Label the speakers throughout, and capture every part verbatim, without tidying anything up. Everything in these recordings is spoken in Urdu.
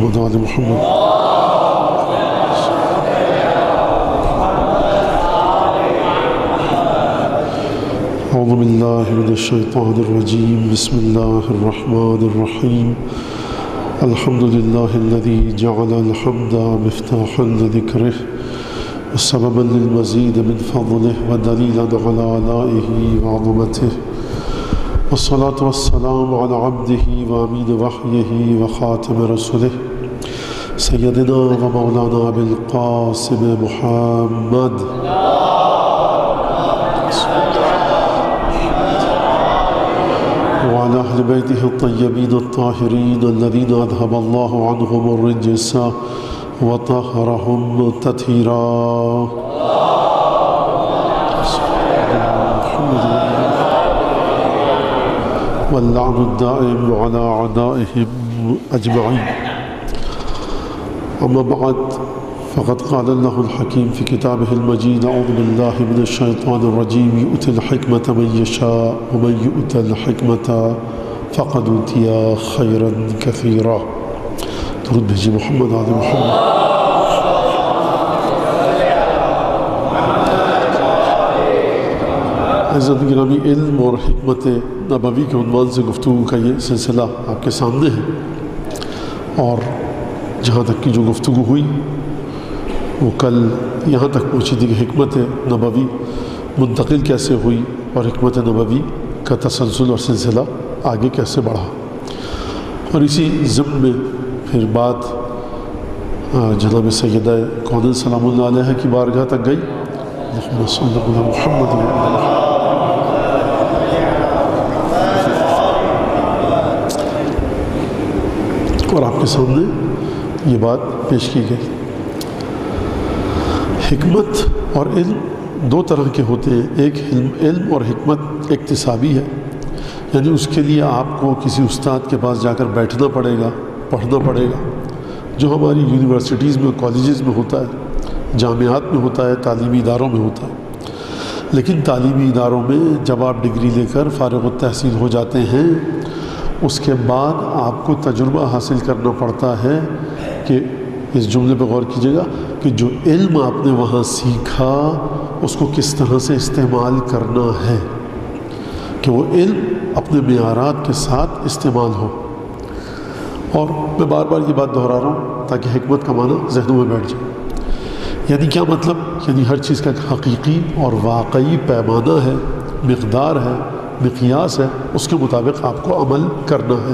Speaker 1: محمد وعلى محمد. أعوذ بالله من الشيطان الرجيم. بسم الله الرحمن الرحيم. الحمد لله الذي جعل الحمد مفتاحا لذكره وسببا للمزيد من فضله ودليلا على آلائه وعظمته، والصلاة والسلام على عبده وأمين وحيه وخاتم رسله سيدنا ومولانا أبي القاسم محمد وعلى أهل بيته الطيبين الطاهرين الذين أذهب الله عنهم الرجس وطهرهم تطهيرا. واللعن الدائم على أعدائهم أجمعين. أما بعد، فقد قال الله الحكيم في كتابه المجيد: أعوذ بالله من الشيطان الرجيم. يؤتي الحكمة من يشاء ومن يؤت الحكمة فقد أوتي خيرا كثيرا. درود بھیجیے محمد آل محمد. عزت گرامی، علم اور حکمت نبوی کے عنوان سے گفتگو کا یہ سلسلہ آپ کے سامنے ہے، اور جہاں تک کی جو گفتگو ہوئی وہ کل یہاں تک پہنچی تھی کہ حکمت نبوی منتقل کیسے ہوئی اور حکمت نبوی کا تسلسل اور سلسلہ آگے کیسے بڑھا. اور اسی ضمن میں پھر بات جناب سیدہ کونین سلام اللہ علیہ کی بارگاہ تک گئی. اللہم صلی علی محمد اور آپ کے سامنے یہ بات پیش کی گئی. حکمت اور علم دو طرح کے ہوتے ہیں. ایک علم علم اور حکمت اکتسابی ہے، یعنی اس کے لیے آپ کو کسی استاد کے پاس جا کر بیٹھنا پڑے گا، پڑھنا پڑے گا، جو ہماری یونیورسٹیز میں، کالجز میں ہوتا ہے، جامعات میں ہوتا ہے، تعلیمی اداروں میں ہوتا ہے. لیکن تعلیمی اداروں میں جب آپ ڈگری لے کر فارغ التحصیل ہو جاتے ہیں، اس کے بعد آپ کو تجربہ حاصل کرنا پڑتا ہے کہ اس جملے پہ غور کیجیے گا کہ جو علم آپ نے وہاں سیکھا اس کو کس طرح سے استعمال کرنا ہے، کہ وہ علم اپنے معیارات کے ساتھ استعمال ہو. اور میں بار بار یہ بات دہرا رہا ہوں تاکہ حکمت کا معنی ذہنوں میں بیٹھ جائے. یعنی کیا مطلب؟ یعنی ہر چیز کا ایک حقیقی اور واقعی پیمانہ ہے، مقدار ہے، مقیاس ہے، اس کے مطابق آپ کو عمل کرنا ہے.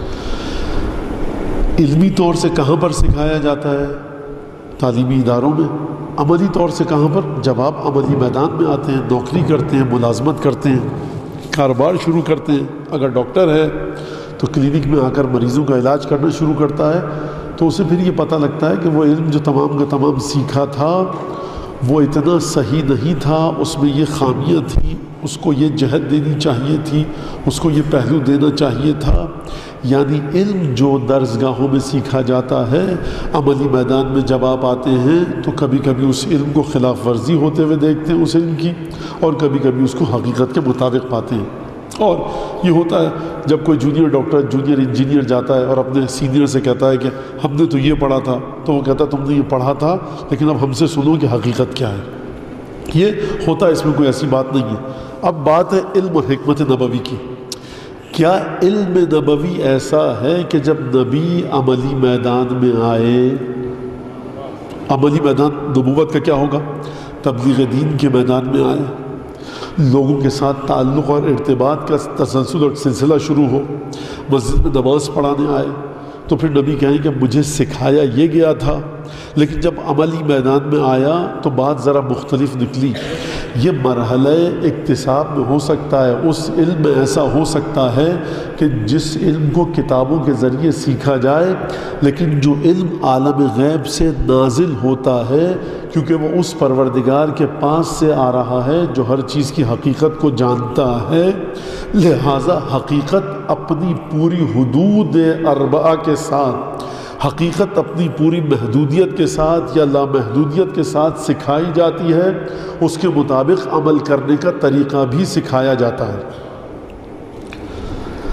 Speaker 1: علمی طور سے کہاں پر سکھایا جاتا ہے؟ تعلیمی اداروں میں. عملی طور سے کہاں پر؟ جب آپ عملی میدان میں آتے ہیں، نوکری کرتے ہیں، ملازمت کرتے ہیں، کاروبار شروع کرتے ہیں. اگر ڈاکٹر ہے تو کلینک میں آ کر مریضوں کا علاج کرنا شروع کرتا ہے، تو اسے پھر یہ پتہ لگتا ہے کہ وہ علم جو تمام کا تمام سیکھا تھا وہ اتنا صحیح نہیں تھا، اس میں یہ خامیاں تھیں، اس کو یہ جہت دینی چاہیے تھی، اس کو یہ پہلو دینا چاہیے تھا. یعنی علم جو درسگاہوں میں سیکھا جاتا ہے، عملی میدان میں جب آپ آتے ہیں تو کبھی کبھی اس علم کو خلاف ورزی ہوتے ہوئے دیکھتے ہیں اس علم کی، اور کبھی کبھی اس کو حقیقت کے مطابق پاتے ہیں. اور یہ ہوتا ہے جب کوئی جونیئر ڈاکٹر، جونیئر انجینئر جاتا ہے اور اپنے سینئر سے کہتا ہے کہ ہم نے تو یہ پڑھا تھا، تو وہ کہتا ہے تم نے یہ پڑھا تھا لیکن اب ہم سے سنو کہ حقیقت کیا ہے. یہ ہوتا ہے، اس میں کوئی ایسی بات نہیں ہے. اب بات ہے علم اور حکمت نبوی کی. کیا علم نبوی ایسا ہے کہ جب نبی عملی میدان میں آئے، عملی میدان نبوت کا کیا ہوگا؟ تبلیغ دین کے میدان میں آئے، لوگوں کے ساتھ تعلق اور ارتباط کا تسلسل اور سلسلہ شروع ہو، مسجد میں نماز پڑھانے آئے، تو پھر نبی کہیں کہ مجھے سکھایا یہ گیا تھا. لیکن جب عملی میدان میں آیا تو بات ذرا مختلف نکلی. یہ مرحلہ اکتساب میں ہو سکتا ہے، اس علم میں ایسا ہو سکتا ہے کہ جس علم کو کتابوں کے ذریعے سیکھا جائے، لیکن جو علم عالم غیب سے نازل ہوتا ہے، کیونکہ وہ اس پروردگار کے پاس سے آ رہا ہے جو ہر چیز کی حقیقت کو جانتا ہے، لہٰذا حقیقت اپنی پوری حدود اربعہ کے ساتھ، حقیقت اپنی پوری محدودیت کے ساتھ یا لامحدودیت کے ساتھ سکھائی جاتی ہے، اس کے مطابق عمل کرنے کا طریقہ بھی سکھایا جاتا ہے.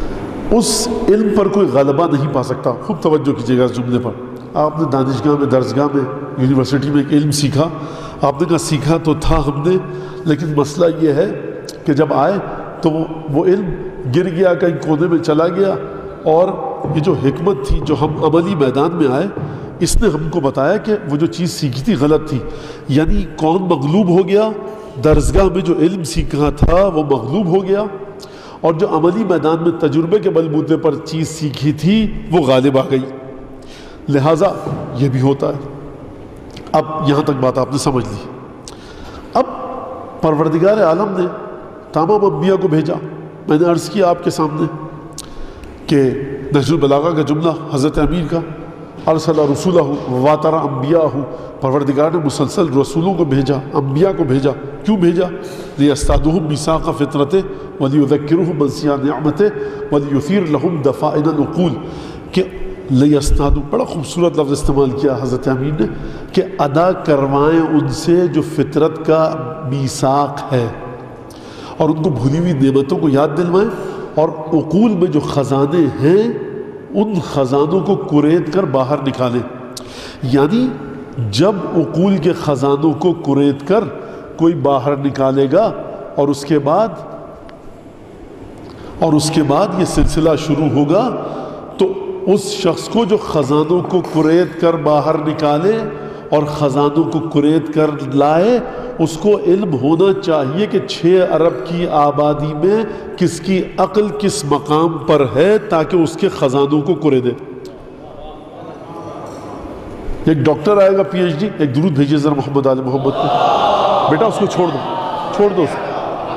Speaker 1: اس علم پر کوئی غلبہ نہیں پا سکتا. خوب توجہ کیجیے گا اس جملے پر. آپ نے دانشگاہ میں، درسگاہ میں، یونیورسٹی میں ایک علم سیکھا، آپ نے کہا سیکھا تو تھا ہم نے، لیکن مسئلہ یہ ہے کہ جب آئے تو وہ وہ علم گر گیا، کہیں کونے میں چلا گیا، اور یہ جو حکمت تھی جو ہم عملی میدان میں آئے، اس نے ہم کو بتایا کہ وہ جو چیز سیکھی تھی غلط تھی. یعنی کون مغلوب ہو گیا؟ درسگاہ میں جو علم سیکھا تھا وہ مغلوب ہو گیا، اور جو عملی میدان میں تجربے کے بلبوتے پر چیز سیکھی تھی وہ غالب آ گئی. لہٰذا یہ بھی ہوتا ہے. اب یہاں تک بات آپ نے سمجھ لی. اب پروردگار عالم نے تمام انبیاء کو بھیجا. میں نے عرض کیا آپ کے سامنے کہ نہج البلاغہ کا جملہ حضرت امیر کا، ارسل رسولہ واتر انبیاءہ، پروردگار نے مسلسل رسولوں کو بھیجا، انبیاء کو بھیجا. کیوں بھیجا؟ لیستعدوہم میثاق فطرتہ ولیذکرہم منسیہ نعمتہ ولیثیر لہم دفائن العقول. کہ لیستعدو، بڑا خوبصورت لفظ استعمال کیا حضرت امین نے، کہ ادا کروائیں ان سے جو فطرت کا میثاق ہے، اور ان کو بھولی ہوئی نعمتوں کو یاد دلوائیں، اور عقول میں جو خزانے ہیں ان خزانوں کو کریت کر باہر نکالیں. یعنی جب عقول کے خزانوں کو کریت کر کوئی باہر نکالے گا، اور اس کے بعد اور اس کے بعد یہ سلسلہ شروع ہوگا، تو اس شخص کو جو خزانوں کو کریت کر باہر نکالے اور خزانوں کو کریت کر لائے، اس کو علم ہونا چاہیے کہ چھ ارب کی آبادی میں کس کی عقل کس مقام پر ہے، تاکہ اس کے خزانوں کو کرے دے. ایک ڈاکٹر آئے گا پی ایچ ڈی، ایک درود بھیجیے ذرا محمد آل محمد کو. بیٹا اس کو چھوڑ دو، چھوڑ دو اس کو.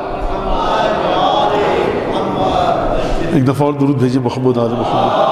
Speaker 1: ایک دفعہ اور درود بھیجیے محمد آل محمد.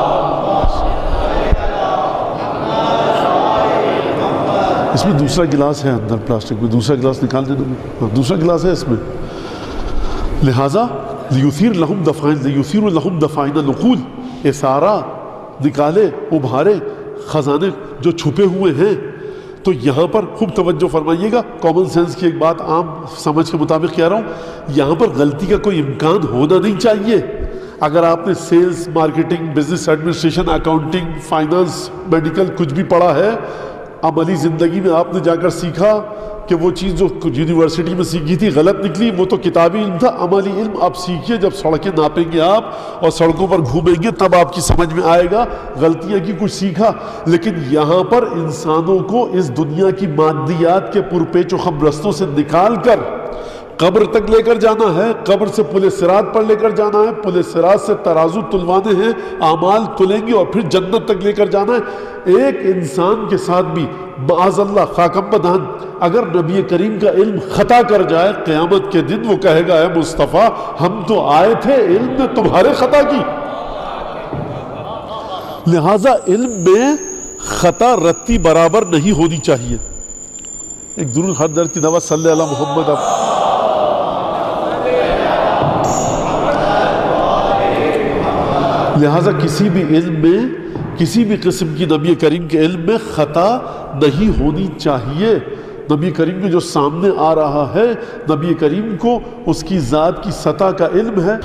Speaker 1: اس میں دوسرا گلاس ہے اندر پلاسٹک میں، دوسرا گلاس نکال دینا. ہاں دوسرا گلاس ہے اس میں. لہٰذا لیثیر لہم دفائن لیثیر لہم دفائن العقول، اثارہ نکالے، ابھارے خزانے جو چھپے ہوئے ہیں. تو یہاں پر خوب توجہ فرمائیے گا، کامن سینس کی ایک بات عام سمجھ کے مطابق کہہ رہا ہوں. یہاں پر غلطی کا کوئی امکان ہونا نہیں چاہیے. اگر آپ نے sales, marketing, business administration, accounting, finance, medical کچھ بھی پڑھا ہے، عملی زندگی میں آپ نے جا کر سیکھا کہ وہ چیز جو یونیورسٹی میں سیکھی تھی غلط نکلی، وہ تو کتابی علم تھا. عملی علم آپ سیکھیے. جب سڑکیں ناپیں گے آپ اور سڑکوں پر گھومیں گے تب آپ کی سمجھ میں آئے گا غلطیاں کی کچھ سیکھا. لیکن یہاں پر انسانوں کو اس دنیا کی مادیات کے پرپیچ و خم رستوں سے نکال کر قبر تک لے کر جانا ہے، قبر سے پل صراط پر لے کر جانا ہے، پل صراط سے ترازو تلوانے ہیں، اعمال تلیں گے، اور پھر جنت تک لے کر جانا ہے. ایک انسان کے ساتھ بھی معاذ اللہ خاکم بدہن اگر نبی کریم کا علم خطا کر جائے، قیامت کے دن وہ کہے گا اے مصطفیٰ ہم تو آئے تھے، علم نے تمہارے خطا کی. لہٰذا علم میں خطا رتی برابر نہیں ہونی چاہیے. ایک درود ہر درد کی دوا صلی اللہ محمد. اب لہٰذا کسی بھی علم میں، کسی بھی قسم کی نبی کریم کے علم میں خطا نہیں ہونی چاہیے. نبی کریم کے جو سامنے آ رہا ہے، نبی کریم کو اس کی ذات کی سطح کا علم ہے.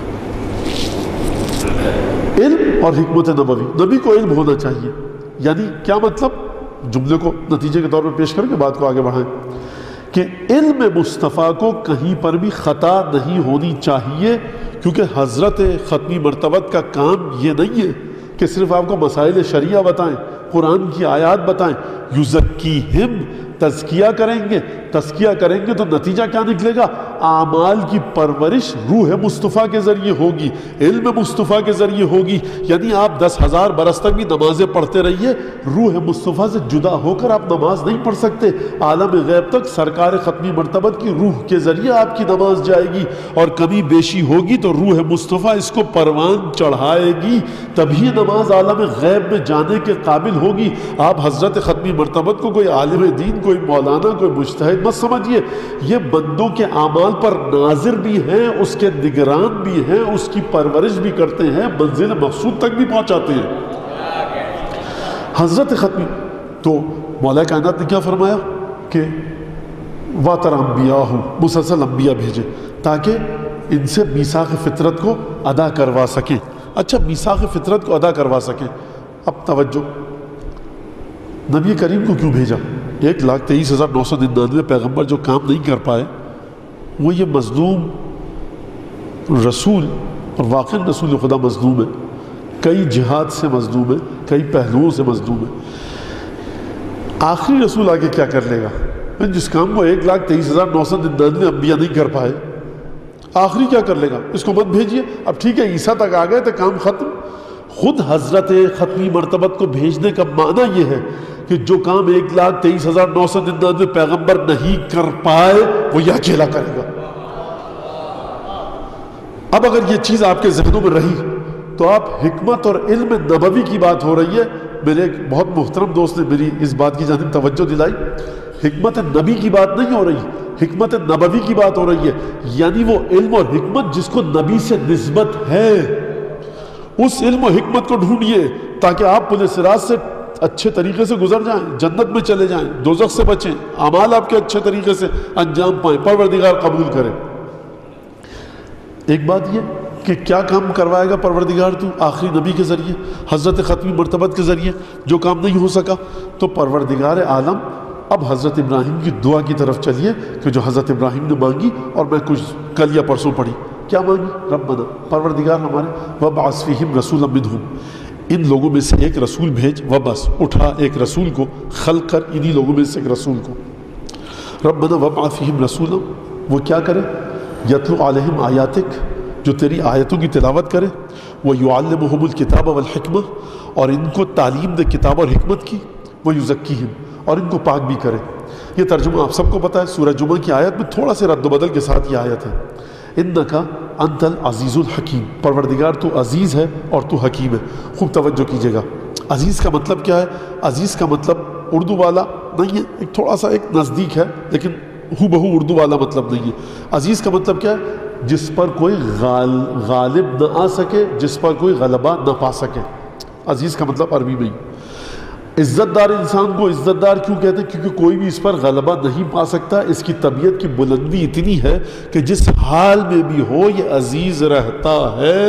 Speaker 1: علم اور حکمت نبوی، نبی کو علم ہونا چاہیے. یعنی کیا مطلب؟ جملے کو نتیجے کے طور پر پیش کر کے بات کو آگے بڑھائیں کہ علم مصطفیٰ کو کہیں پر بھی خطا نہیں ہونی چاہیے. کیونکہ حضرت ختمی مرتبت کا کام یہ نہیں ہے کہ صرف آپ کو مسائل شریعہ بتائیں، قرآن کی آیات بتائیں. یزکیہم، تزکیہ کریں گے. تزکیہ کریں گے تو نتیجہ کیا نکلے گا؟ اعمال کی پرورش روح مصطفیٰ کے ذریعے ہوگی، علم مصطفیٰ کے ذریعے ہوگی. یعنی آپ دس ہزار برس تک بھی نمازیں پڑھتے رہیے، روح مصطفیٰ سے جدا ہو کر آپ نماز نہیں پڑھ سکتے. عالم غیب تک سرکار ختمی مرتبت کی روح کے ذریعے آپ کی نماز جائے گی، اور کمی بیشی ہوگی تو روح مصطفیٰ اس کو پروان چڑھائے گی، تبھی نماز عالم غیب میں جانے کے قابل ہوگی. آپ حضرت ختمی مرتبت کو کوئی عالم دین، کوئی مولانا، کوئی مجتہد مت سمجھیے. یہ بندوں کے اعمال پر ناظر بھی ہیں، اس کے نگران بھی ہیں، اس کی پرورش بھی کرتے ہیں، منزل مقصود تک بھی پہنچاتے ہیں. حضرت ختمی تو مولا کائنات نے کیا فرمایا کہ واتر انبیاء، مسلسل انبیاء بھیجے تاکہ ان سے میثاق فطرت کو ادا کروا سکیں. اچھا میثاق فطرت کو ادا کروا سکیں۔ اب توجہ، نبی کریم کو کیوں بھیجا؟ ایک لاکھ تیئیس ہزار نو سو ننانوے پیغمبر جو کام نہیں کر پائے، وہ یہ مظلوم رسول، اور واقعی رسول خدا مظلوم ہے، کئی جہاد سے مظلوم ہے، کئی پہلوؤں سے مظلوم ہے۔ آخری رسول آگے کیا کر لے گا؟ جس کام کو ایک لاکھ تیئیس ہزار نو سو ننانوے انبیاء نہیں کر پائے، آخری کیا کر لے گا؟ اس کو مت بھیجیے۔ اب ٹھیک ہے عیسیٰ تک آ گئے تو کام ختم۔ خود حضرت ختمی مرتبت کو بھیجنے کا معنی یہ ہے کہ جو کام ایک لاکھ تیئیس ہزار نو سو ننانوے پیغمبر نہیں کر پائے وہ یہ اکیلا کرے گا۔ اب اگر یہ چیز آپ کے ذہنوں میں رہی تو آپ حکمت اور علم نبوی کی بات ہو رہی ہے، میرے ایک بہت محترم دوست نے میری اس بات کی جانب توجہ دلائی، حکمت نبی کی بات نہیں ہو رہی، حکمت نبوی کی بات ہو رہی ہے، یعنی وہ علم اور حکمت جس کو نبی سے نسبت ہے، اس علم و حکمت کو ڈھونڈیے تاکہ آپ پل صراط سے اچھے طریقے سے گزر جائیں، جنت میں چلے جائیں، دوزخ سے بچیں، اعمال آپ کے اچھے طریقے سے انجام پائیں، پروردگار قبول کرے۔ ایک بات یہ کہ کیا کام کروائے گا پروردگار تو آخری نبی کے ذریعے، حضرت ختمی مرتبت کے ذریعے، جو کام نہیں ہو سکا تو پروردگار عالم اب حضرت ابراہیم کی دعا کی طرف چلیے کہ جو حضرت ابراہیم نے مانگی اور میں کچھ کل یا پرسوں پڑھی، کیا مانگی؟ ربنا، پروردگار ہمارے، وَبْعَثْ فِيهِمْ رَسُولًا مِّنْهُمْ، ان لوگوں میں سے ایک رسول بھیج، وبس اٹھا ایک رسول کو، خلق کر انہی لوگوں میں سے ایک رسول کو۔ ربنا وَبْعَثْ فِيهِمْ رَسُولًا، وہ کیا کرے؟ یتلو علیہم آیاتک، جو تیری آیتوں کی تلاوت کرے، وَيُعَلِّمُهُمُ الْكِتَابَ وَالْحِکْمَةَ، اور ان کو تعلیم دے کتاب اور حکمت کی، وَيُزَكِّيهِمْ، اور ان کو پاک بھی کرے۔ یہ ترجمہ آپ سب کو پتہ ہے، سورہ جمعہ کی آیت میں تھوڑا سے رد و بدل کے ساتھ یہ آیت ہے، اِنَّكَ أَنْتَ الْعَزِيزُ الْحَكِيمُ، پروردگار تو عزیز ہے اور تو حکیم ہے۔ خوب توجہ کیجئے گا، عزیز کا مطلب کیا ہے؟ عزیز کا مطلب اردو والا نہیں ہے، ایک تھوڑا سا ایک نزدیک ہے لیکن ہو بہو اردو والا مطلب نہیں ہے۔ عزیز کا مطلب کیا ہے؟ جس پر کوئی غال غالب نہ آ سکے، جس پر کوئی غلبہ نہ پا سکے، عزیز کا مطلب عربی میں ہی۔ عزت دار انسان کو عزت دار کیوں کہتے ہیں؟ کیونکہ کوئی بھی اس پر غلبہ نہیں پا سکتا، اس کی طبیعت کی بلندی اتنی ہے کہ جس حال میں بھی ہو یہ عزیز رہتا ہے،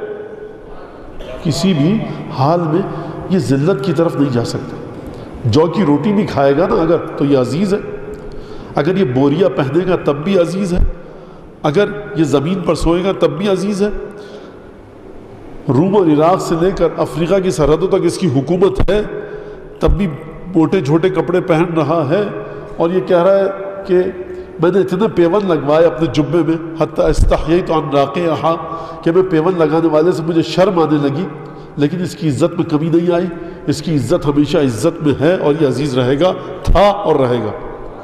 Speaker 1: کسی بھی حال میں یہ ذلت کی طرف نہیں جا سکتا۔ جو کی روٹی بھی کھائے گا نا اگر، تو یہ عزیز ہے، اگر یہ بوریا پہنے گا تب بھی عزیز ہے، اگر یہ زمین پر سوئے گا تب بھی عزیز ہے۔ روم اور عراق سے لے کر افریقہ کی سرحدوں تک اس کی حکومت ہے، تب بھی موٹے چھوٹے کپڑے پہن رہا ہے، اور یہ کہہ رہا ہے کہ میں نے اتنے پیون لگوائے اپنے جبے میں، حتی استحییت عن راقیہا، کہ میں پیون لگانے والے سے مجھے شرم آنے لگی، لیکن اس کی عزت میں کمی نہیں آئی، اس کی عزت ہمیشہ عزت میں ہے، اور یہ عزیز رہے گا، تھا اور رہے گا۔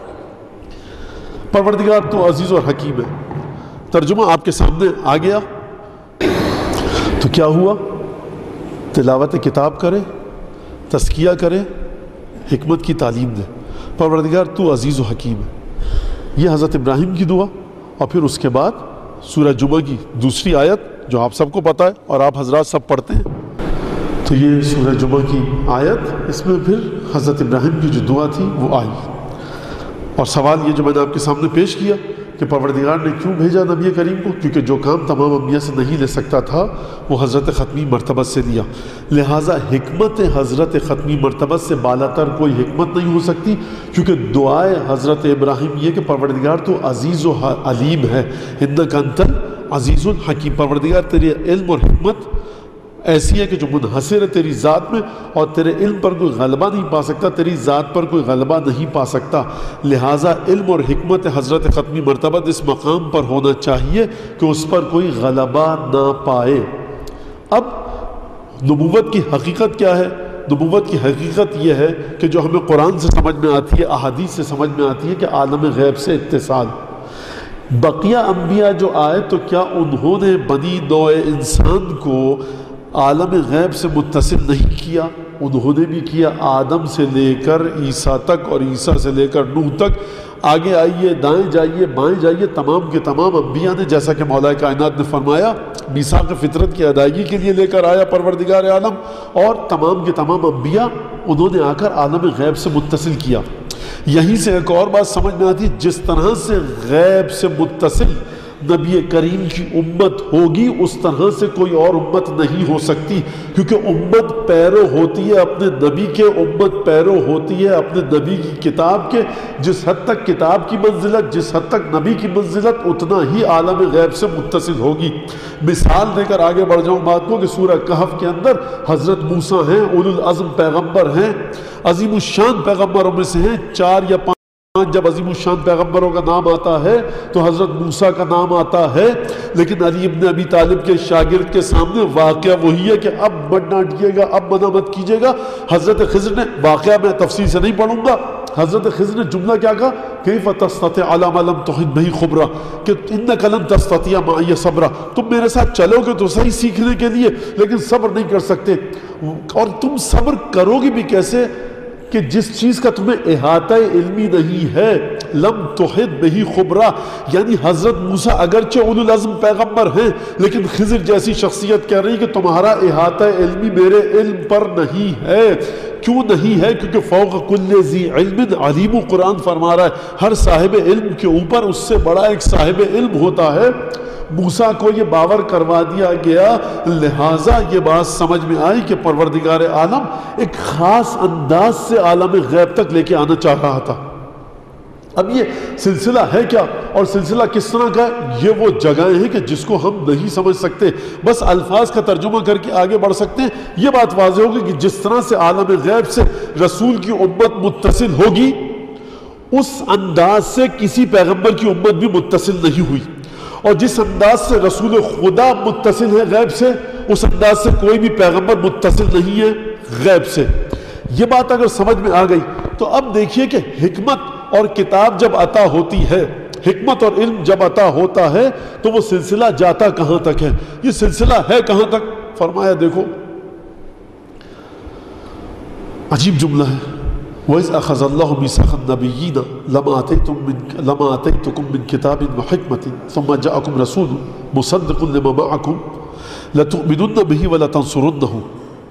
Speaker 1: پروردگار تو عزیز اور حکیم ہے۔ ترجمہ آپ کے سامنے آ گیا، تو کیا ہوا؟ تلاوت کتاب کرے، تزکیہ کرے، حکمت کی تعلیم دے، پروردگار تو عزیز و حکیم ہے۔ یہ حضرت ابراہیم کی دعا، اور پھر اس کے بعد سورہ جمعہ کی دوسری آیت جو آپ سب کو پتہ ہے اور آپ حضرات سب پڑھتے ہیں، تو یہ سورہ جمعہ کی آیت، اس میں پھر حضرت ابراہیم کی جو دعا تھی وہ آئی، اور سوال یہ جو میں نے آپ کے سامنے پیش کیا کہ پروردگار نے کیوں بھیجا نبی کریم کو؟ کیونکہ جو کام تمام انبیاء سے نہیں لے سکتا تھا وہ حضرت ختمی مرتبت سے لیا، لہٰذا حکمت حضرت ختمی مرتبت سے بالاتر کوئی حکمت نہیں ہو سکتی، کیونکہ دعائے حضرت ابراہیم یہ کہ پروردگار تو عزیز و علیم ہے، اِنَّكَ أَنْتَ الْعَزِيزُ الْحَكِيمُ، پروردگار تیری علم اور حکمت ایسی ہے کہ جو منحصر ہے تیری ذات میں، اور تیرے علم پر کوئی غلبہ نہیں پا سکتا، تیری ذات پر کوئی غلبہ نہیں پا سکتا، لہٰذا علم اور حکمت حضرت ختمی مرتبت اس مقام پر ہونا چاہیے کہ اس پر کوئی غلبہ نہ پائے۔ اب نبوت کی حقیقت کیا ہے؟ نبوت کی حقیقت یہ ہے کہ جو ہمیں قرآن سے سمجھ میں آتی ہے، احادیث سے سمجھ میں آتی ہے، کہ عالم غیب سے اتصال۔ بقیہ انبیاء جو آئے تو کیا انہوں نے بنی نوع انسان کو عالم غیب سے متصل نہیں کیا؟ انہوں نے بھی کیا، آدم سے لے کر عیسیٰ تک، اور عیسیٰ سے لے کر نوح تک، آگے آئیے، دائیں جائیے، بائیں جائیے، تمام کے تمام انبیاء نے، جیسا کہ مولا کائنات نے فرمایا، میثاق فطرت کی ادائیگی کے لیے لے کر آیا پروردگار عالم، اور تمام کے تمام انبیاء انہوں نے آ کر عالم غیب سے متصل کیا۔ یہیں سے ایک اور بات سمجھ میں آتی ہے، جس طرح سے غیب سے متصل نبی کریم کی امت ہوگی اس طرح سے کوئی اور امت نہیں ہو سکتی، کیونکہ امت پیرو ہوتی ہے اپنے نبی کے، امت پیرو ہوتی ہے اپنے نبی کی کتاب کے۔ جس حد تک کتاب کی منزلت، جس حد تک نبی کی منزلت، اتنا ہی عالم غیب سے متصل ہوگی۔ مثال دے کر آگے بڑھ جاؤں بات کو کہ سورہ کہف کے اندر حضرت موسیٰ ہیں، اولو العزم پیغمبر ہیں، عظیم الشان پیغمبروں میں سے ہیں، چار یا پانچ جب عظیم الشان پیغمبروں کا نام آتا ہے تو حضرت موسیٰ کا نام آتا ہے، لیکن علی ابن ابی طالب کے شاگرد کے سامنے واقعہ وہی ہے کہ اب مت ڈانٹیے گا، اب منع مت کیجیے گا۔ حضرت خضر نے، واقعہ میں تفصیل سے نہیں پڑھوں گا، حضرت خضر نے جملہ کیا کہا، کیف تستطیع علی ما لم تحط بہ خبرا، کہ انک لن تستطیع معی صبرا، تم میرے ساتھ چلو گے تو صحیح سیکھنے کے لیے، لیکن صبر نہیں کر سکتے۔ اور تم صبر کرو گے بھی کیسے کہ جس چیز کا تمہیں احاطہ علمی نہیں ہے، لم تحط بہ خبرا، یعنی حضرت موسیٰ اگرچہ اولو العزم پیغمبر ہیں، لیکن خضر جیسی شخصیت کہہ رہی کہ تمہارا احاطہ علمی میرے علم پر نہیں ہے۔ کیوں نہیں ہے؟ کیونکہ فوق کل ذی علم علیم، قرآن فرما رہا ہے ہر صاحب علم کے اوپر اس سے بڑا ایک صاحب علم ہوتا ہے۔ موسیٰ کو یہ باور کروا دیا گیا، لہٰذا یہ بات سمجھ میں آئی کہ پروردگار عالم ایک خاص انداز سے عالم غیب تک لے کے آنا چاہ رہا تھا۔ اب یہ سلسلہ ہے کیا اور سلسلہ کس طرح کا ہے؟ یہ وہ جگہیں ہیں کہ جس کو ہم نہیں سمجھ سکتے، بس الفاظ کا ترجمہ کر کے آگے بڑھ سکتے ہیں۔ یہ بات واضح ہوگی کہ جس طرح سے عالم غیب سے رسول کی امت متصل ہوگی، اس انداز سے کسی پیغمبر کی امت بھی متصل نہیں ہوئی، اور جس انداز سے رسول خدا متصل ہے غیب سے، اس انداز سے کوئی بھی پیغمبر متصل نہیں ہے غیب سے۔ یہ بات اگر سمجھ میں آ گئی تو اب دیکھیے کہ حکمت اور کتاب جب عطا ہوتی ہے، حکمت اور علم جب عطا ہوتا ہے تو وہ سلسلہ جاتا کہاں تک ہے؟ یہ سلسلہ ہے کہاں تک؟ فرمایا دیکھو، عجیب جملہ ہے، وَإِذْ أَخَذَ اللَّهُ مِيثَاقَ النَّبِيِّينَ لَمَا آتَيْتُكُم مِّن لَمَا آتَيْتُكُم مِّن كِتَابٍ وَحِكْمَةٍ ثُمَّ جَاءَكُمْ رَسُولٌ مُصَدِّقٌ لِّمَا مَعَكُمْ لَتُؤْمِنُنَّ بِهِ وَلَتَنصُرُنَّهُ۔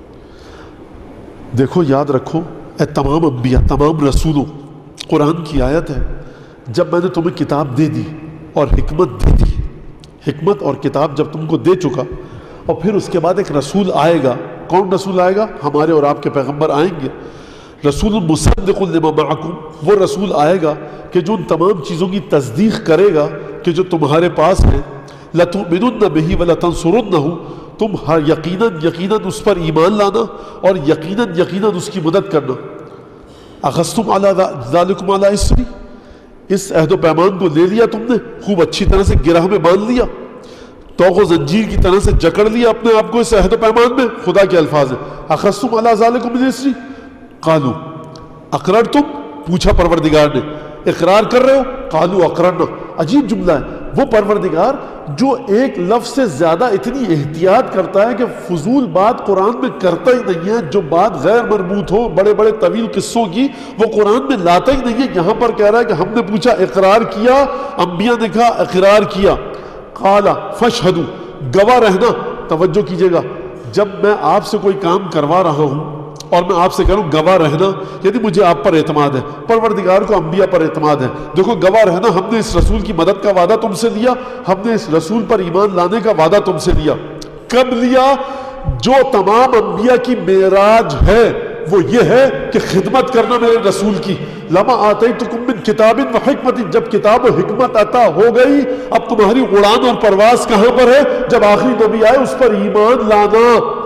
Speaker 1: دیکھو یاد رکھو اے تمام انبیاء، تمام رسولوں، قرآن کی آیت ہے، جب میں نے تمہیں کتاب دے دی اور حکمت دے دی، حکمت اور کتاب جب تم کو دے چکا، اور پھر اس کے بعد ایک رسول آئے گا۔ کون رسول آئے گا؟ ہمارے اور آپ کے پیغمبر آئیں گے۔ رسول مصدق لما معکم، وہ رسول آئے گا کہ جو ان تمام چیزوں کی تصدیق کرے گا کہ جو تمہارے پاس ہے۔ لَتُؤْمِنُنَّ بِهِ وَلَتَنصُرُنَّهُ، تم ہر یقیناً یقیناً اس پر ایمان لانا اور یقیناً یقیناً اس کی مدد کرنا۔ اخذتم علی ذالکم علی اسری، اس عہد و پیمان کو لے لیا تم نے، خوب اچھی طرح سے گرہ میں باندھ لیا، توق و زنجیر کی طرح سے جکڑ لیا اپنے آپ کو اس عہد و پیمان میں۔ خدا کے الفاظ ہیں، اخذتم علی ذالکم علی اسری قالو اقررتم، پوچھا پروردگار نے، اقرار کر رہے ہو؟ قالو اقررنا۔ عجیب جملہ ہے، وہ پروردگار جو ایک لفظ سے زیادہ اتنی احتیاط کرتا ہے کہ فضول بات قرآن میں کرتا ہی نہیں ہے، جو بات غیر مربوط ہو بڑے بڑے طویل قصوں کی وہ قرآن میں لاتا ہی نہیں ہے۔ یہاں پر کہہ رہا ہے کہ ہم نے پوچھا اقرار کیا، انبیاء نے کہا اقرار کیا۔ قال فاشہدوا، گواہ رہنا۔ توجہ کیجئے گا، جب میں آپ سے کوئی کام کروا رہا ہوں اور میں آپ سے کہہ رہا ہوں گواہ رہنا، یعنی مجھے آپ پر اعتماد ہے، پروردگار کو انبیاء پر اعتماد ہے۔ دیکھو گواہ رہنا، ہم نے اس رسول کی مدد کا وعدہ تم سے لیا، ہم نے اس رسول پر ایمان لانے کا وعدہ تم سے لیا۔ کب لیا؟ جو تمام انبیاء کی معراج ہے وہ یہ ہے کہ خدمت کرنا میرے رسول کی۔ لما آتیتکم من کتاب و حکمت، جب کتاب و حکمت عطا ہو گئی، اب تمہاری اڑان اور پرواز کہاں پر ہے؟ جب آخری نبی آئے اس پر ایمان لانا۔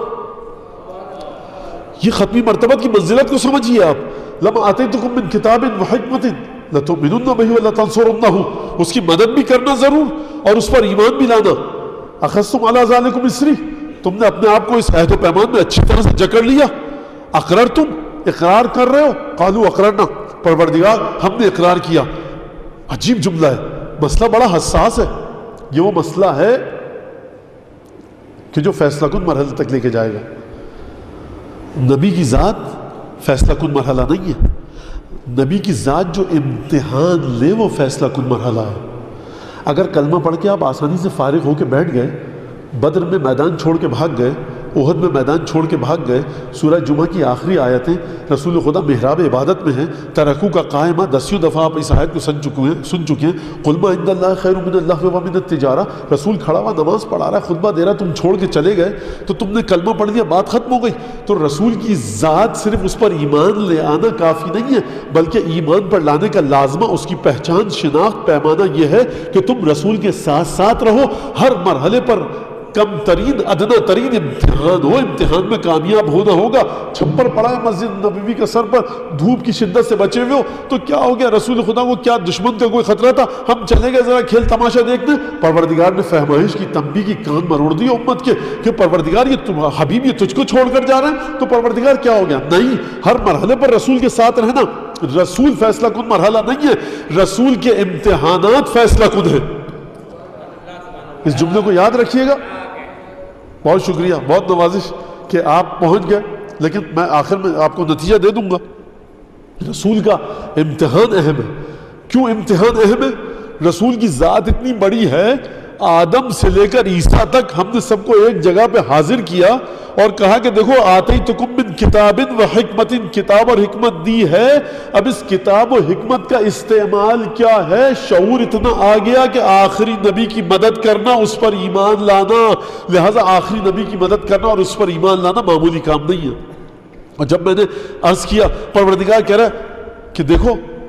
Speaker 1: یہ ختمی مرتبہ کی منزلت کو سمجھیے آپ۔ لما آتیتکم من کتاب و حکمت لتؤمنن بہ ولتنصرنہ، اس کی مدد بھی کرنا ضرور اور اس پر ایمان بھی لانا۔ اخذتم علی ذالکم اسری، تم نے اپنے آپ کو اس عہد و پیمان میں اچھی طرح سے جکڑ لیا۔ اقررتم، اقرار کر رہے ہو؟ قالو اقررنا، پروردگار ہم نے اقرار کیا۔ عجیب جملہ ہے، مسئلہ بڑا حساس ہے۔ یہ وہ مسئلہ ہے کہ جو فیصلہ کن مرحلے تک لے کے جائے گا۔ نبی کی ذات فیصلہ کن مرحلہ نہیں ہے، نبی کی ذات جو امتحان لے وہ فیصلہ کن مرحلہ ہے۔ اگر کلمہ پڑھ کے آپ آسانی سے فارغ ہو کے بیٹھ گئے، بدر میں میدان چھوڑ کے بھاگ گئے، احد میں میدان چھوڑ کے بھاگ گئے. سورہ جمعہ کی آخری آیتیں رسول خدا محراب عبادت میں ہیں, ترکو کا قائمہ, دسیوں دفعہ آپ اس آیت کو سن چکے ہیں سن چکے ہیں قل ما عند اللہ خیر من اللہو ومن التجارہ. رسول کھڑا ہوا نماز پڑھا رہا ہے, خطبہ دے رہا ہے, تم چھوڑ کے چلے گئے تو تم نے کلمہ پڑھ دیا, بات ختم ہو گئی. تو رسول کی ذات صرف اس پر ایمان لے آنا کافی نہیں ہے, بلکہ ایمان پر لانے کا لازمہ, اس کی پہچان, شناخت, پیمانہ یہ ہے کہ تم رسول کے ساتھ ساتھ رہو. ہر مرحلے پر کم ترین ادنا ترین امتحان ہو, امتحان میں کامیاب ہونا ہوگا. چھپر پڑا ہے مسجد نبوی کے سر پر, دھوپ کی شدت سے بچے ہوئے ہو تو کیا ہو گیا؟ رسول خدا کو کیا دشمن کا کوئی خطرہ تھا؟ ہم چلے گئے ذرا کھیل تماشا دیکھنے. پروردگار نے فہمائش کی, تنبیہ کی, کان مروڑ دی امت کے کہ پروردگار یہ حبیب یہ تجھ کو چھوڑ کر جا رہے ہیں. تو پروردگار کیا ہو گیا؟ نہیں, ہر مرحلے پر رسول کے ساتھ رہنا. رسول فیصلہ کن مرحلہ نہیں ہے, رسول کے امتحانات فیصلہ کن ہے. اس جملے کو یاد رکھیے گا. بہت شکریہ, بہت نوازش کہ آپ پہنچ گئے, لیکن میں آخر میں آپ کو نتیجہ دے دوں گا. رسول کا امتحان اہم ہے. کیوں امتحان اہم ہے؟ رسول کی ذات اتنی بڑی ہے, آدم سے لے کر عیسیٰ تک ہم نے سب کو ایک جگہ پہ حاضر کیا اور کہا کہ دیکھو آتیتکم من کتاب و حکمت, کتاب اور حکمت دی ہے. اب اس کتاب و حکمت کا استعمال کیا ہے؟ شعور اتنا آ گیا کہ آخری نبی کی مدد کرنا, اس پر ایمان لانا. لہٰذا آخری نبی کی مدد کرنا اور اس پر ایمان لانا معمولی کام نہیں ہے. اور جب میں نے عرض کیا, پروردگار کہہ رہا ہے کہ دیکھو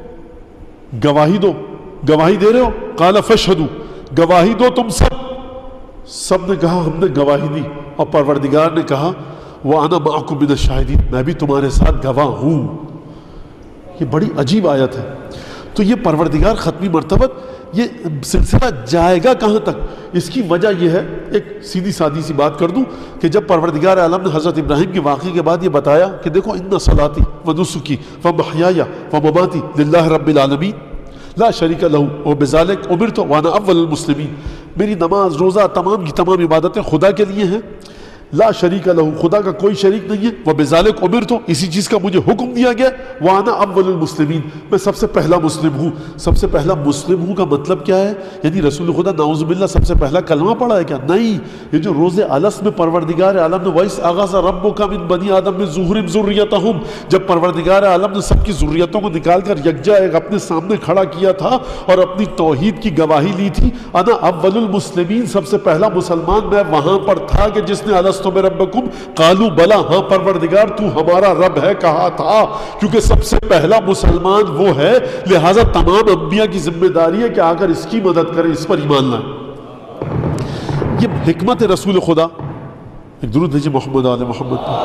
Speaker 1: گواہی دو, گواہی دے رہے ہو, قال فاشہدوا, گواہی دو تم سب. سب نے کہا ہم نے گواہی دی, اور پروردگار نے کہا وَأَنَا مَعَكُمْ مِنَ الشَّاهِدِينَ, میں بھی تمہارے ساتھ گواہ ہوں. یہ بڑی عجیب آیت ہے. تو یہ پروردگار ختمی مرتبت, یہ سلسلہ جائے گا کہاں تک؟ اس کی وجہ یہ ہے, ایک سیدھی سادی سی بات کر دوں کہ جب پروردگار عالم نے حضرت ابراہیم کے واقعے کے بعد یہ بتایا کہ دیکھو ان صلاتی و نسکی و محیایا و مماتی للہ رب العالمین لا شریک لہ وبذالک امرت وانا اول المسلمین, میری نماز روزہ تمام کی تمام عبادتیں خدا کے لیے ہیں, لا شریک لہ, خدا کا کوئی شریک نہیں ہے, وبذالک امرت, اسی چیز کا مجھے حکم دیا گیا, وانا اول المسلمین, میں سب سے پہلا مسلم ہوں. سب سے پہلا مسلم ہوں کا مطلب کیا ہے؟ یعنی رسول خدا نعوذ باللہ سب سے پہلا کلمہ پڑھا ہے کیا؟ نہیں, یہ جو روز الست میں پروردگار عالم نے وَإِذْ أَخَذَ رَبُّكَ مِن بَنِي آدَمَ مِن ظُهُورِهِمْ ذُرِّيَّتَهُمْ, جب پروردگار عالم نے سب کی ذریتوں کو نکال کر یکجا ایک اپنے سامنے کھڑا کیا تھا اور اپنی توحید کی گواہی لی تھی, انا اول المسلمین, سب سے پہلا مسلمان میں وہاں پر تھا کہ جس نے الست بربکم قالوا بلا, ہاں پروردگار تو ہمارا رب ہے کہا تھا, کیونکہ سب سے پہلا مسلمان وہ ہے. لہٰذا تمام انبیاء کی ذمہ داری ہے کہ آ کر اس کی مدد کریں, اس پر ایمان لائیں. یہ حکمت رسول خدا. ایک درود بھیجیے محمد آل محمد پر.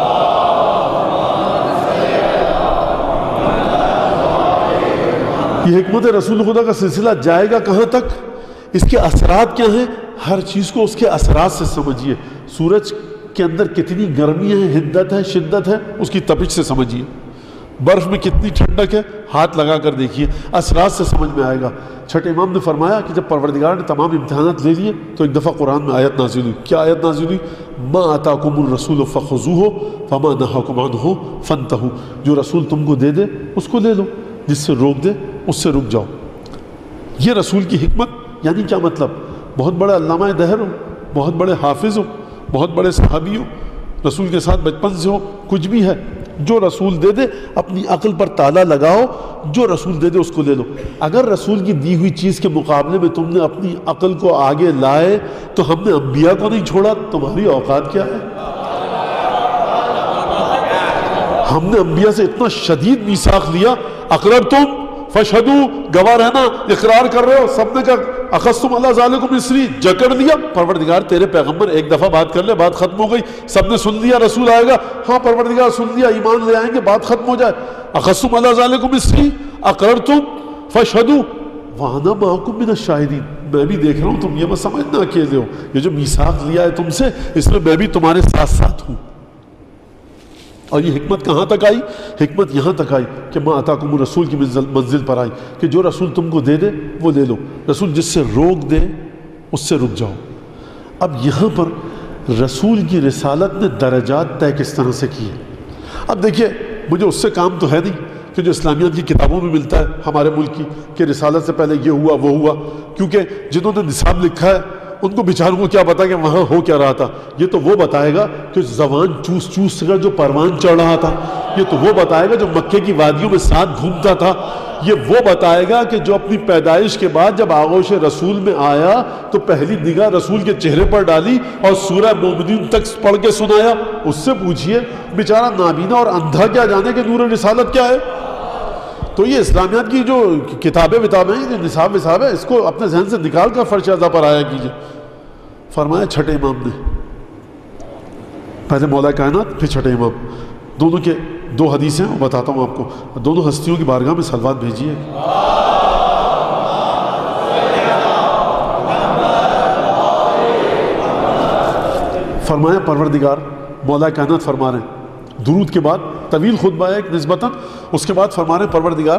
Speaker 1: یہ حکمت رسول خدا کا سلسلہ جائے گا کہاں تک؟ اس کے اثرات کیا ہیں؟ ہر چیز کو اس کے اثرات سے سمجھیے. سورج کے اندر کتنی گرمی ہے, حدت ہے, شدت ہے, اس کی تپش سے سمجھیے. برف میں کتنی ٹھنڈک ہے, ہاتھ لگا کر دیکھیے, اثرات سے سمجھ میں آئے گا. چھٹے امام نے فرمایا کہ جب پروردگار نے تمام امتحانات لے لیے تو ایک دفعہ قرآن میں آیت نازل ہوئی. کیا آیت نازل ہوئی؟ ما آتاکم الرسول فخذوہ فما نہاکم عنہ فانتہوا, جو رسول تم کو دے دے اس کو لے لو, جس سے روک دے اس سے رک جاؤ. یہ رسول کی حکمت. یعنی کیا مطلب؟ بہت بڑے علامہ دہر ہو, بہت بڑے حافظ ہو, بہت بڑے صحابی ہو, رسول کے ساتھ بچپن سے ہو, کچھ بھی ہے, جو رسول دے دے اپنی عقل پر تالا لگاؤ, جو رسول دے دے اس کو لے لو. اگر رسول کی دی ہوئی چیز کے مقابلے میں تم نے اپنی عقل کو آگے لائے تو ہم نے انبیاء کو نہیں چھوڑا, تمہاری اوقات کیا ہے؟ ہم نے انبیاء سے اتنا شدید میثاق لیا, اقرر تم فشہدو, گواہ رہنا, اقرار کر رہے ہو. سب نے کہا اخذتم اللہ ذالکم اسری, جکڑ دیا. پروردگار تیرے پیغمبر ایک دفعہ بات کر لے, بات ختم ہو گئی. سب نے سن لیا رسول آئے گا, ہاں پروردگار سن لیا, ایمان لے آئیں گے, بات ختم ہو جائے. اخذتم اللہ ذالکم اسری اقررتم فشہدو وانا معکم من الشاہدین, میں بھی دیکھ رہا ہوں, تم یہ مت سمجھنا اکیلے ہو, یہ جو میثاق لیا ہے تم سے اس میں میں بھی تمہارے ساتھ ساتھ ہوں. اور یہ حکمت کہاں تک آئی؟ حکمت یہاں تک آئی کہ ما آتاکم الرسول کی منزل منزل پر آئی کہ جو رسول تم کو دے دے وہ لے لو, رسول جس سے روک دے اس سے رک جاؤ. اب یہاں پر رسول کی رسالت نے درجات طے کس طرح سے کیے. اب دیکھیے, مجھے اس سے کام تو ہے نہیں کہ جو اسلامیات کی کتابوں میں ملتا ہے ہمارے ملک کی کہ رسالت سے پہلے یہ ہوا وہ ہوا, کیونکہ جنہوں نے نصاب لکھا ہے ان کو بیچاروں کو کیا پتا کہ وہاں ہو کیا رہا تھا. یہ تو وہ بتائے گا کہ زبان چوس چوس کر جو پروان چڑھ رہا تھا. یہ تو وہ بتائے گا جو مکے کی وادیوں میں ساتھ گھومتا تھا. یہ وہ بتائے گا کہ جو اپنی پیدائش کے بعد جب آغوش رسول میں آیا تو پہلی نگاہ رسول کے چہرے پر ڈالی اور سورہ مومنین تک پڑھ کے سنایا. اس سے پوچھئے بیچارہ نابینا اور اندھا کیا جانے کہ نور رسالت کیا ہے. تو یہ اسلامیات کی جو کتابیں وتابیں ہیں، جو نصاب وصاب ہے، اس کو اپنے ذہن سے نکال کر فرش اعضاء پر آیا کیجئے. فرمایا چھٹے امام نے، پہلے مولا کائنات پھر چھٹے امام، دونوں کے دو حدیثیں وہ بتاتا ہوں آپ کو. دونوں ہستیوں کی بارگاہ میں صلوات بھیجیے. فرمایا پروردگار، مولا کائنات فرما رہے ہیں درود کے بعد طویل خطبہ ہے ایک نسبتاً، اس کے بعد فرما رہے ہیں پروردگار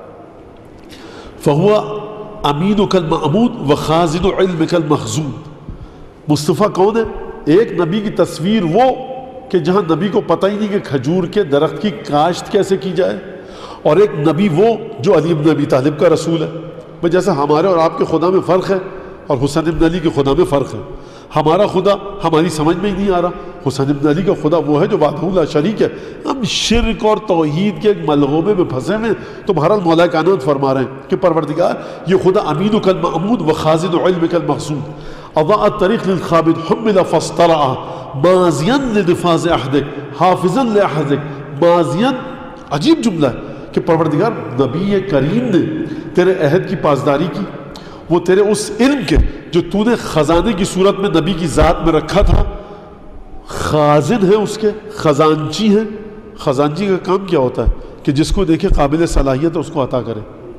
Speaker 1: فہو امینک المعمود و خازن علمک المخزون. مصطفیٰ کون ہے؟ ایک نبی کی تصویر وہ کہ جہاں نبی کو پتہ ہی نہیں کہ کھجور کے درخت کی کاشت کیسے کی جائے، اور ایک نبی وہ جو علی بن ابی طالب کا رسول ہے. بھئی جیسے ہمارے اور آپ کے خدا میں فرق ہے اور حسین بن علی کے خدا میں فرق ہے. ہمارا خدا ہماری سمجھ میں ہی نہیں آ رہا، حسین بن علی کا خدا وہ ہے جو وحدہ لا شریک ہے. ہم شرک اور توحید کے ایک ملغوبے میں پھنسے ہوئے. تو بہرحال مولا کائنات فرما رہے ہیں کہ پروردگار یہ خدا امینک المعمود و خازن علمک المخزون اضاء الطریق للخابد حمل فاسترعا ماضیا لنفاذ عہدک حافظا لعہدک. ماضیا عجیب جملہ ہے کہ پروردگار نبی کریم نے تیرے عہد کی پاسداری کی. وہ تیرے اس علم کے جو تو نے خزانے کی صورت میں نبی کی ذات میں رکھا تھا، خازن ہے اس کے، خزانچی ہے. خزانچی کا کام کیا ہوتا ہے کہ جس کو دیکھے قابل صلاحیت ہے اس کو عطا کرے.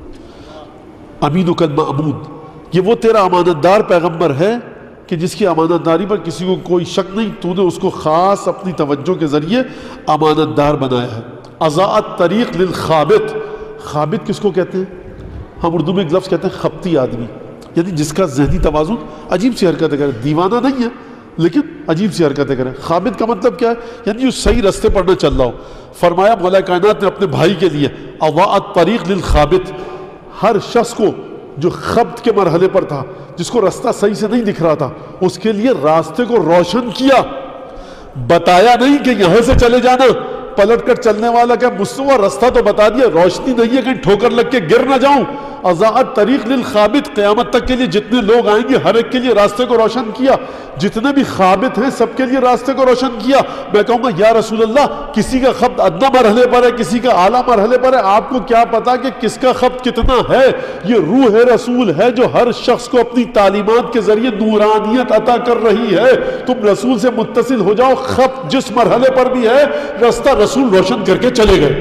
Speaker 1: امینک المعمود، یہ وہ تیرا امانت دار پیغمبر ہے کہ جس کی امانت داری پر کسی کو کوئی شک نہیں، تو نے اس کو خاص اپنی توجہ کے ذریعے امانت دار بنایا ہے. اضاء الطریق للخابط. خابط کس کو کہتے ہیں؟ ہم اردو میں ایک لفظ کہتے ہیں خبتی آدمی، یعنی جس کا ذہنی توازن عجیب سی حرکتیں کرے. دیوانہ نہیں ہے لیکن عجیب سی حرکتیں کرے. خابط کا مطلب کیا ہے؟ یعنی جو صحیح رستے پر نہ چل رہا ہو. فرمایا مولا کائنات نے اپنے بھائی کے لیے اضاء الطریق للخابط، ہر شخص کو جو خبط کے مرحلے پر تھا، جس کو راستہ صحیح سے نہیں دکھ رہا تھا، اس کے لیے راستے کو روشن کیا. بتایا نہیں کہ یہاں سے چلے جانا، پلٹ کر چلنے والا کیا مستوى راستہ تو بتا دیا، روشنی نہیں ہے کہیں ٹھوکر لگ کے گر نہ جاؤں. اضاء الطریق للخابط، قیامت تک کے لیے جتنے لوگ آئیں گے ہر ایک کے لیے راستے کو روشن کیا. جتنے بھی خابط ہیں سب کے لیے راستے کو روشن کیا. میں کہوں گا یا رسول اللہ، کسی کا خبط ادنا مرحلے پر ہے، کسی کا اعلیٰ مرحلے پر ہے، آپ کو کیا پتا کہ کس کا خبط کتنا ہے؟ یہ روح رسول ہے جو ہر شخص کو اپنی تعلیمات کے ذریعے نورانیت عطا کر رہی ہے. تم رسول سے متصل ہو جاؤ، خبط جس مرحلے پر بھی ہے راستہ رسول روشن کر کے چلے گئے.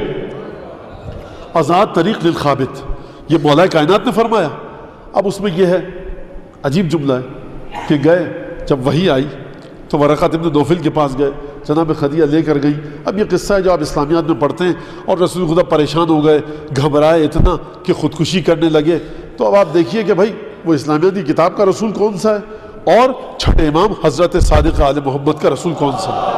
Speaker 1: اضاء الطریق للخابط، یہ مولا کائنات نے فرمایا. اب اس میں یہ ہے عجیب جملہ ہے کہ گئے جب وحی آئی تو ورقۃ ابن نوفل کے پاس گئے، جناب خدیجہ لے کر گئی. اب یہ قصہ ہے جو آپ اسلامیات میں پڑھتے ہیں. اور رسول خدا پریشان ہو گئے، گھبرائے اتنا کہ خودکشی کرنے لگے. تو اب آپ دیکھیے کہ بھائی وہ اسلامیات کی کتاب کا رسول کون سا ہے اور چھٹے امام حضرت صادق آل محمد کا رسول کون سا ہے.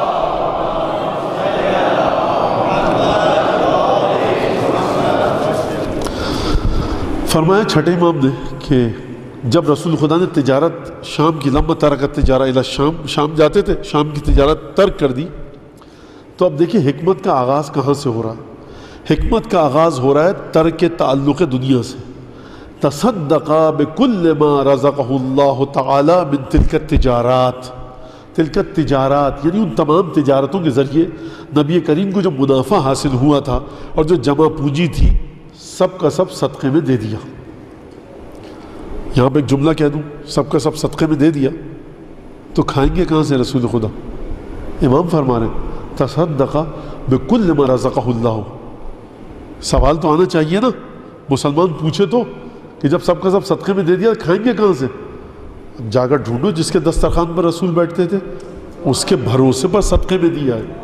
Speaker 1: فرمایا چھٹے امام نے کہ جب رسول خدا نے تجارت شام کی لمبا ترکت تجارہ الی شام، شام جاتے تھے، شام کی تجارت ترک کر دی. تو اب دیکھیں حکمت کا آغاز کہاں سے ہو رہا ہے؟ حکمت کا آغاز ہو رہا ہے ترک تعلق دنیا سے. تصدقا بکل ما رزقہ اللہ تعالی من تلک التجارات. تلک التجارات یعنی ان تمام تجارتوں کے ذریعے نبی کریم کو جو منافع حاصل ہوا تھا اور جو جمع پونجی تھی سب کا سب صدقے میں دے دیا. یہاں پہ ایک جملہ کہہ دوں، سب کا سب صدقے میں دے دیا تو کھائیں گے کہاں سے رسول خدا؟ امام فرما رہے ہیں تصدق بکل ما رزقہ اللہ. سوال تو آنا چاہیے نا، مسلمان پوچھے تو کہ جب سب کا سب صدقے میں دے دیا کھائیں گے کہاں سے؟ جا کر ڈھونڈو جس کے دسترخوان پر رسول بیٹھتے تھے، اس کے بھروسے پر صدقے میں دیا ہے.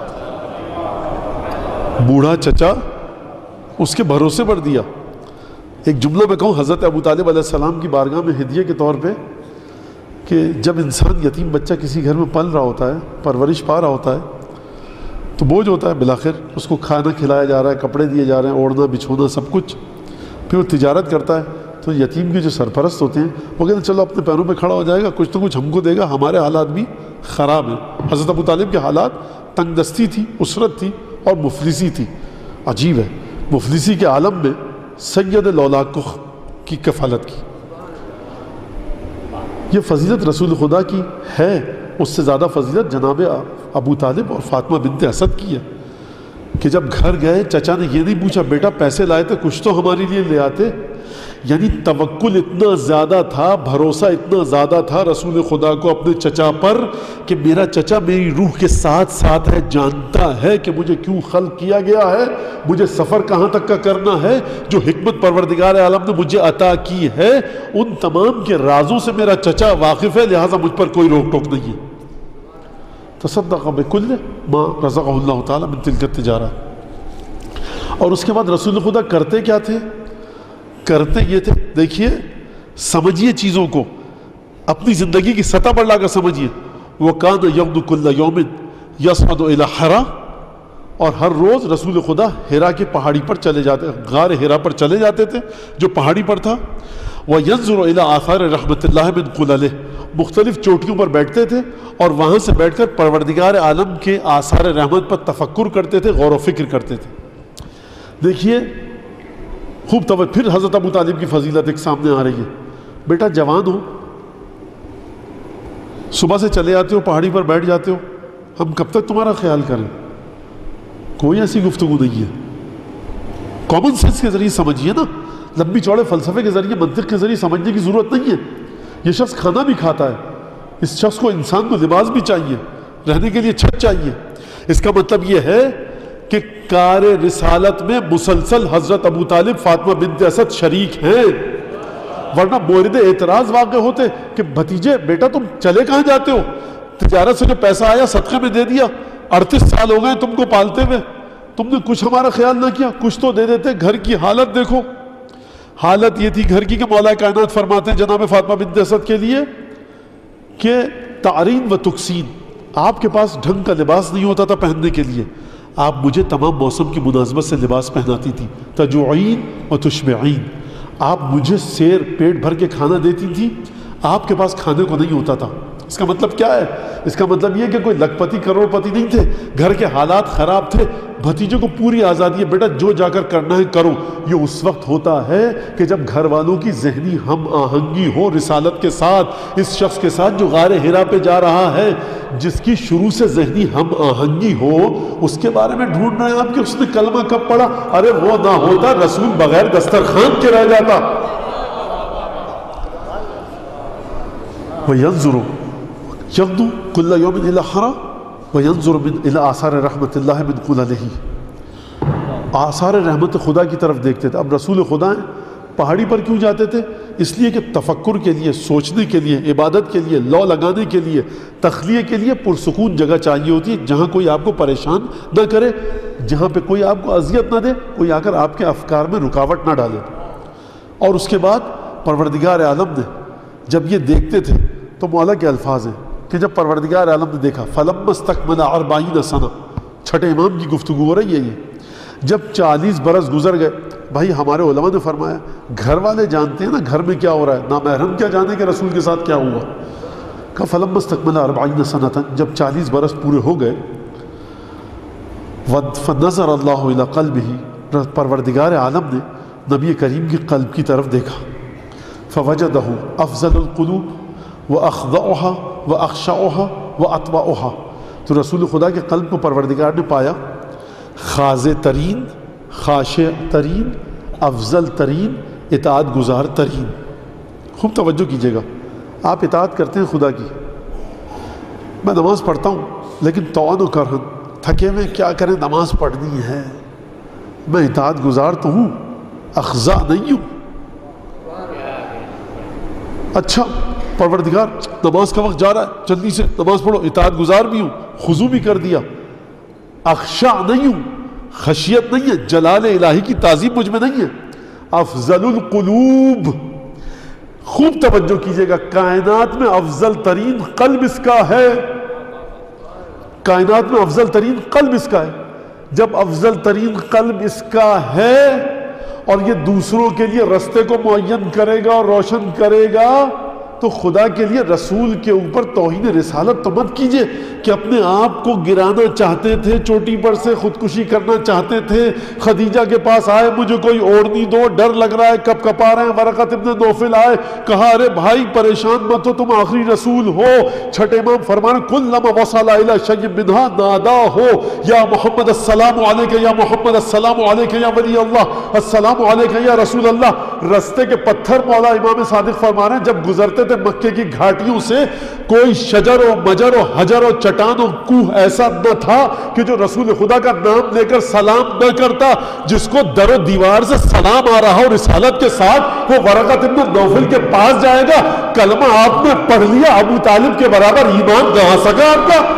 Speaker 1: بوڑھا چچا اس کے بھروسے پر دیا. ایک جملہ میں کہوں حضرت ابو طالب علیہ السلام کی بارگاہ میں ہدیے کے طور پہ کہ جب انسان یتیم بچہ کسی گھر میں پل رہا ہوتا ہے، پرورش پا رہا ہوتا ہے تو بوجھ ہوتا ہے، بالآخر اس کو کھانا کھلایا جا رہا ہے، کپڑے دیے جا رہے ہیں، اوڑھنا بچھونا سب کچھ. پھر وہ تجارت کرتا ہے تو یتیم کے جو سرپرست ہوتے ہیں وہ کہتے ہیں چلو اپنے پیروں پہ کھڑا ہو جائے گا، کچھ نہ کچھ ہم کو دے گا، ہمارے حالات بھی خراب ہیں۔ حضرت ابو طالب کے حالات تنگ دستی تھی، اسرت تھی اور مفلسی تھی۔ عجیب ہے، مفلسی کے عالم میں سید لولاک کو کی کفالت کی۔ یہ فضیلت رسول خدا کی ہے، اس سے زیادہ فضیلت جناب ابو طالب اور فاطمہ بنت اسد کی ہے کہ جب گھر گئے چچا نے یہ نہیں پوچھا بیٹا پیسے لائے تھے کچھ تو ہمارے لیے لے آتے، یعنی توکل اتنا زیادہ تھا، بھروسہ اتنا زیادہ تھا رسول خدا کو اپنے چچا پر کہ میرا چچا میری روح کے ساتھ ساتھ ہے، جانتا ہے کہ مجھے کیوں خلق کیا گیا ہے، مجھے سفر کہاں تک کا کرنا ہے، جو حکمت پروردگار عالم نے مجھے عطا کی ہے ان تمام کے رازوں سے میرا چچا واقف ہے، لہٰذا مجھ پر کوئی روک ٹوک نہیں ہے۔ تصدق بکل ما رزقہ اللہ تعالیٰ من تلک التجارہ۔ اور اس کے بعد رسول خدا کرتے کیا تھے؟ کرتے یہ تھے، دیکھیے سمجھیے چیزوں کو، اپنی زندگی کی سطح پر لا کر سمجھیے۔ وَكَانَ يَغْدُو كُلَّ يَوْمٍ يَصْعَدُ إِلَى حِرَا، اور ہر روز رسول خدا ہیرا کی پہاڑی پر چلے جاتے، غار ہیرا پر چلے جاتے تھے جو پہاڑی پر تھا۔ وَيَنْظُرُ إِلَى آثَارِ رَحْمَةِ اللَّهِ مِنْ قُلَلِهِ، مختلف چوٹیوں پر بیٹھتے تھے اور وہاں سے بیٹھ کر پروردگار عالم کے آثار رحمت پر تفکر کرتے تھے، غور و فکر کرتے تھے۔ دیکھیے خوب توجہ، پھر حضرت ابو طالب کی فضیلت ایک سامنے آ رہی ہے۔ بیٹا جوان ہو، صبح سے چلے آتے ہو پہاڑی پر بیٹھ جاتے ہو، ہم کب تک تمہارا خیال کریں؟ کوئی ایسی گفتگو نہیں ہے، کامن سینس کے ذریعے سمجھیے نا، لمبی چوڑے فلسفے کے ذریعے، منطق کے ذریعے سمجھنے کی ضرورت نہیں ہے۔ یہ شخص کھانا بھی کھاتا ہے، اس شخص کو انسان کو لباس بھی چاہیے، رہنے کے لیے چھت چاہیے۔ اس کا مطلب یہ ہے کہ کار رسالت میں مسلسل حضرت ابو طالب فاطمہ بنت اسد شریک ہیں، ورنہ مورد اعتراض واقع ہوتے کہ بھتیجے بیٹا تم چلے کہاں جاتے ہو، تجارت سے جو پیسہ آیا صدقے میں دے دیا، اڑتیس سال ہو گئے تم کو پالتے ہوئے، تم نے کچھ ہمارا خیال نہ کیا، کچھ تو دے دیتے۔ گھر کی حالت دیکھو، حالت یہ تھی گھر کی کہ مولا کائنات فرماتے ہیں جناب فاطمہ بنت اسد کے لیے کہ تعرین و تکسین، آپ کے پاس ڈھنگ کا لباس نہیں ہوتا تھا پہننے کے لیے، آپ مجھے تمام موسم کی مناسبت سے لباس پہناتی تھی، تجوعین و تشبعین، آپ مجھے سیر پیٹ بھر کے کھانا دیتی تھی، آپ کے پاس کھانے کو نہیں ہوتا تھا۔ اس کا مطلب کیا ہے؟ اس کا مطلب یہ کہ کوئی لکھ پتی کروڑ پتی نہیں تھے، گھر کے حالات خراب تھے، بھتیجے کو پوری آزادی ہے، بیٹا جو جا کر کرنا ہے کرو۔ یہ اس وقت ہوتا ہے کہ جب گھر والوں کی ذہنی ہم آہنگی ہو رسالت کے ساتھ، اس شخص کے ساتھ جو غار ہرا پہ جا رہا ہے، جس کی شروع سے ذہنی ہم آہنگی ہو، اس کے بارے میں ڈھونڈ رہے ہیں آپ کہ اس نے کلمہ کب پڑھا۔ ارے وہ نہ ہوتا رسول بغیر دسترخوان کے رہ جاتا۔ وَيَنْظُرُ يَغْدُو كُلَّ يَوْمٍ إِلَى حَرَا وَيَنْظُرُ إِلَى آثَارِ رَحْمَةِ اللَّهِ مِنْ قُلَلِهِ، آثار رحمت خدا کی طرف دیکھتے تھے۔ اب رسول خدا ہیں، پہاڑی پر کیوں جاتے تھے؟ اس لیے کہ تفکر کے لیے، سوچنے کے لیے، عبادت کے لیے، لو لگانے کے لیے، تخلیہ کے لیے پرسکون جگہ چاہیے ہوتی ہے، جہاں کوئی آپ کو پریشان نہ کرے، جہاں پہ کوئی آپ کو اذیت نہ دے، کوئی آ کر آپ کے افکار میں رکاوٹ نہ ڈالے۔ اور اس کے بعد پروردگار عالم نے جب یہ دیکھتے تھے تو مولا کے الفاظ ہیں کہ جب پروردگار عالم نے دیکھا فَلَمَّا اسْتَكْمَلَ أَرْبَعِينَ سَنَةً، چھٹے امام کی گفتگو ہو رہی ہے یہ، جب چالیس برس گزر گئے، بھائی ہمارے علماء نے فرمایا گھر والے جانتے ہیں نا گھر میں کیا ہو رہا ہے، نامحرم کیا جانے کہ رسول کے ساتھ کیا ہوا۔ کہ فَلَمَّا اسْتَكْمَلَ أَرْبَعِينَ سَنَةً، جب چالیس برس پورے ہو گئے، فَنَظَرَ اللَّهُ إِلَى قَلْبِهِ، پروردگار عالم نے نبی کریم کی قلب کی طرف دیکھا، فَوَجَدَهُ أَفْضَلُ الْقُلُوبِ وَأَخْضَعُهَا وَأَخْشَعُهَا وَأَطْوَعُهَا، تو رسول خدا کے قلب کو پروردگار نے پایا خاضع ترین، خاشع ترین، افضل ترین، اطاعت گزار ترین۔ خوب توجہ کیجیے گا، آپ اطاعت کرتے ہیں خدا کی، میں نماز پڑھتا ہوں لیکن طوعاً و کرہاً، تھکے میں کیا کریں نماز پڑھنی ہے، میں اطاعت گزار تو ہوں، اخضع نہیں ہوں۔ اچھا پروردگار نماز کا وقت جا رہا ہے جلدی سے نماز پڑھو، اطاعت گزار بھی ہوں، خضوع بھی کر دیا، اخشع نہیں ہوں، خشیت نہیں ہے، جلال الہی کی تعظیم مجھ میں نہیں ہے۔ افضل القلوب، خوب توجہ کیجئے گا، کائنات میں افضل ترین قلب اس کا ہے، کائنات میں افضل ترین قلب اس کا ہے۔ جب افضل ترین قلب اس کا ہے اور یہ دوسروں کے لیے رستے کو معین کرے گا اور روشن کرے گا، تو خدا کے لیے رسول کے اوپر توہین رسالت تو مت کیجئے کہ اپنے آپ کو گرانا چاہتے تھے، چوٹی پر سے خودکشی کرنا چاہتے تھے، خدیجہ کے پاس آئے مجھے کوئی اوڑھنی دو، ڈر لگ رہا ہے کب کپا رہے ہیں، ورقۃ ابن نوفل آئے کہا ارے بھائی پریشان مت ہو تم آخری رسول ہو، چھٹے امام فرمانے کلما وصل الی شیء منھا ناداہ یا محمد السلام علیک یا محمد السلام علیک یا ولی اللہ السلام علیک یا رسول اللہ۔ رستے کے پتھر مولا امام صادق فرما رہے ہیں جب گزرتے مکے کی گھاٹیوں سے کوئی شجر و مجر و حجر و چٹان و کوہ ایسا نہ تھا کہ جو رسول خدا کا نام لے کر سلام نہ کرتا، جس کو در و دیوار سے سلام آ رہا ہو رسالت کے ساتھ وہ ورقۃ ابن نوفل کے پاس جائے گا، کلمہ آپ نے پڑھ لیا ابو طالب کے برابر ایمان گنوا سکا آپ کا؟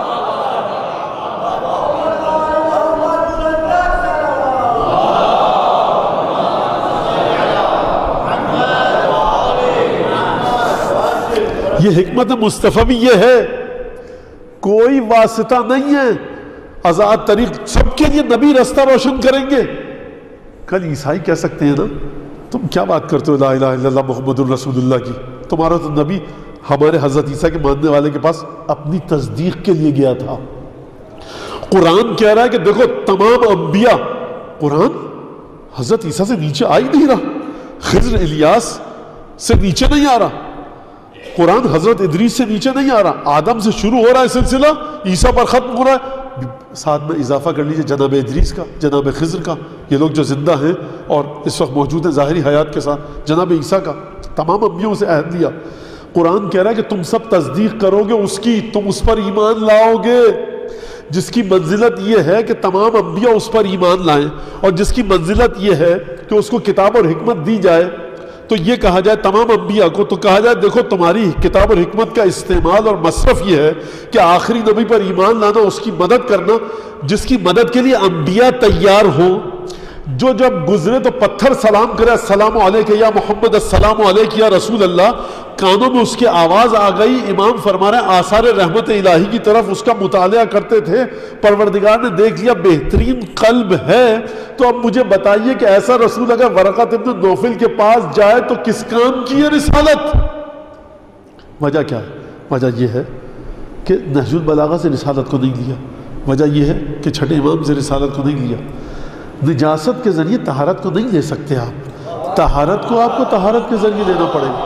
Speaker 1: یہ حکمت مصطفی بھی یہ ہے، کوئی واسطہ نہیں ہے، آزاد طریق سب کے لیے نبی رستہ روشن کریں گے۔ کل عیسائی کہہ سکتے ہیں نا تم کیا بات کرتے ہو لا الہ الا اللہ محمد الرسول اللہ کی، تمہارا تو نبی ہمارے حضرت عیسیٰ کے ماننے والے کے پاس اپنی تصدیق کے لیے گیا تھا۔ قرآن کہہ رہا ہے کہ دیکھو تمام انبیاء، قرآن حضرت عیسیٰ سے نیچے آ ہی نہیں رہا، خضر الیاس سے نیچے نہیں آ رہا، قرآن حضرت ادریس سے نیچے نہیں آ رہا، آدم سے شروع ہو رہا ہے سلسلہ، عیسیٰ پر ختم ہو رہا ہے، ساتھ میں اضافہ کر لیجئے جناب ادریس کا، جناب خضر کا، یہ لوگ جو زندہ ہیں اور اس وقت موجود ہیں ظاہری حیات کے ساتھ، جناب عیسیٰ کا، تمام انبیاءوں سے عہد لیا۔ قرآن کہہ رہا ہے کہ تم سب تصدیق کرو گے اس کی، تم اس پر ایمان لاؤ گے، جس کی منزلت یہ ہے کہ تمام انبیاء اس پر ایمان لائیں، اور جس کی منزلت یہ ہے کہ اس کو کتاب اور حکمت دی جائے، تو یہ کہا جائے تمام انبیاء کو، تو کہا جائے دیکھو تمہاری کتاب اور حکمت کا استعمال اور مصرف یہ ہے کہ آخری نبی پر ایمان لانا، اس کی مدد کرنا، جس کی مدد کے لیے انبیاء تیار ہوں، جو جب گزرے تو پتھر سلام کرے السلام علیک یا محمد السلام علیک یا رسول اللہ، کانوں میں اس کی آواز آ گئی، امام فرما رہے ہیں آثار رحمت الہی کی طرف اس کا مطالعہ کرتے تھے، پروردگار نے دیکھ لیا بہترین قلب ہے، تو اب مجھے بتائیے کہ ایسا رسول اگر ورقۃ ابن نوفل کے پاس جائے تو کس کام کی ہے رسالت؟ وجہ کیا ہے؟ وجہ یہ ہے کہ نہج البلاغہ سے رسالت کو نہیں لیا، وجہ یہ ہے کہ چھٹے امام سے رسالت کو نہیں لیا، نجاست کے ذریعے طہارت کو نہیں لے سکتے آپ، طہارت کو آپ کو طہارت کے ذریعے لینا پڑے گا۔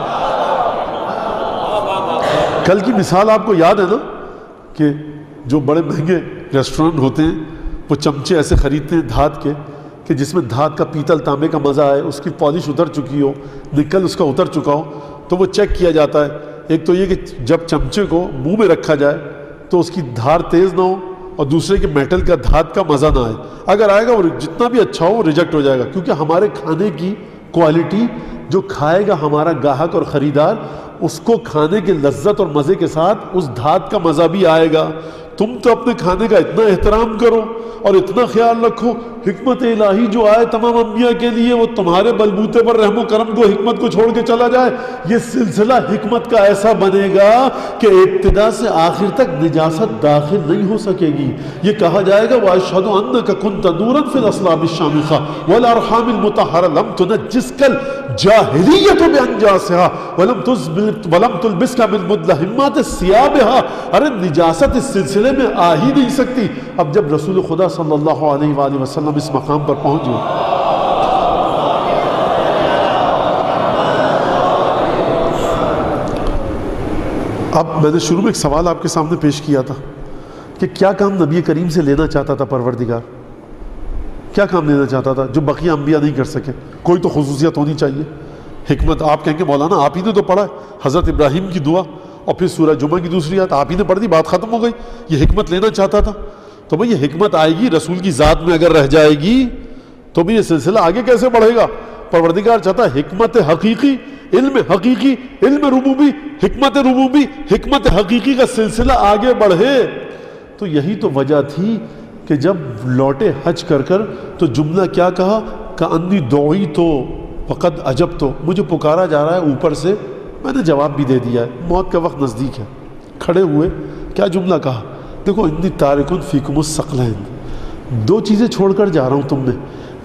Speaker 1: کل کی مثال آپ کو یاد ہے نا کہ جو بڑے مہنگے ریسٹورنٹ ہوتے ہیں وہ چمچے ایسے خریدتے ہیں دھات کے کہ جس میں دھات کا پیتل تانبے کا مزہ آئے، اس کی پالش اتر چکی ہو، نکل اس کا اتر چکا ہو، تو وہ چیک کیا جاتا ہے۔ ایک تو یہ کہ جب چمچے کو منہ میں رکھا جائے تو اس کی دھار تیز نہ ہو، اور دوسرے کہ میٹل کا دھات کا مزہ نہ آئے، اگر آئے گا وہ جتنا بھی اچھا ہو وہ ریجیکٹ ہو جائے گا، کیونکہ ہمارے کھانے کی کوالٹی جو کھائے گا ہمارا گاہک اور خریدار، اس کو کھانے کے لذت اور مزے کے ساتھ اس دھات کا مزہ بھی آئے گا۔ تم تو اپنے کھانے کا اتنا احترام کرو اور اتنا خیال رکھو، حکمت الہی جو آئے تمام انبیاء کے لیے وہ تمہارے بلبوتے پر رحم و کرم کو حکمت کو چھوڑ کے چلا جائے، یہ سلسلہ حکمت کا ایسا بنے گا کہ ابتدا سے آخر تک نجاست داخل نہیں ہو سکے گی۔ یہ کہا جائے گا وَأَشْهَدُ أَنَّكَ كُنْتَ نُورًا فِي الْأَصْلَابِ الشَّامِخَةِ وَالْأَرْحَامِ الْمُطَهَّرَةِ لَمْ تُنَجِّسْكَ الْجَاهِلِيَّةُ بِأَنْجَاسِهَا وَلَمْ تُلْبِسْكَ مِنْ مُدْلَهِمَّاتِ ثِيَابِهَا۔ ارے نجاست اس سلسلے میں آ ہی نہیں سکتی۔ اب جب رسول خدا صلی اللہ علیہ وآلہ وسلم اس مقام پر پہنچ گئے، اب میں نے شروع میں ایک سوال آپ کے سامنے پیش کیا تھا کہ کیا کام نبی کریم سے لینا چاہتا تھا پروردگار، کیا کام لینا چاہتا تھا جو بقیہ انبیاء نہیں کر سکے؟ کوئی تو خصوصیت ہونی چاہیے، حکمت۔ آپ کہیں گے مولانا آپ ہی نے تو پڑھا ہے حضرت ابراہیم کی دعا اور پھر سورہ جمعہ کی دوسری آیت آپ ہی نے پڑھ دی، بات ختم ہو گئی، یہ حکمت لینا چاہتا تھا۔ تو بھئی یہ حکمت آئے گی رسول کی ذات میں اگر رہ جائے گی تو بھی یہ سلسلہ آگے کیسے بڑھے گا؟ پروردگار چاہتا ہے حکمت حقیقی، علم حقیقی، علم ربوبی، حکمت ربوبی، حکمت حقیقی کا سلسلہ آگے بڑھے۔ تو یہی تو وجہ تھی کہ جب لوٹے حج کر کر تو جملہ کیا کہا؟ کأنی دعیت وقد اجبت، مجھے پکارا جا رہا ہے اوپر سے، میں نے جواب بھی دے دیا ہے، موت کا وقت نزدیک ہے۔ کھڑے ہوئے کیا جملہ کہا؟ دیکھو انی تارک فیکم الثقلین، دو چیزیں چھوڑ کر جا رہا ہوں تم میں،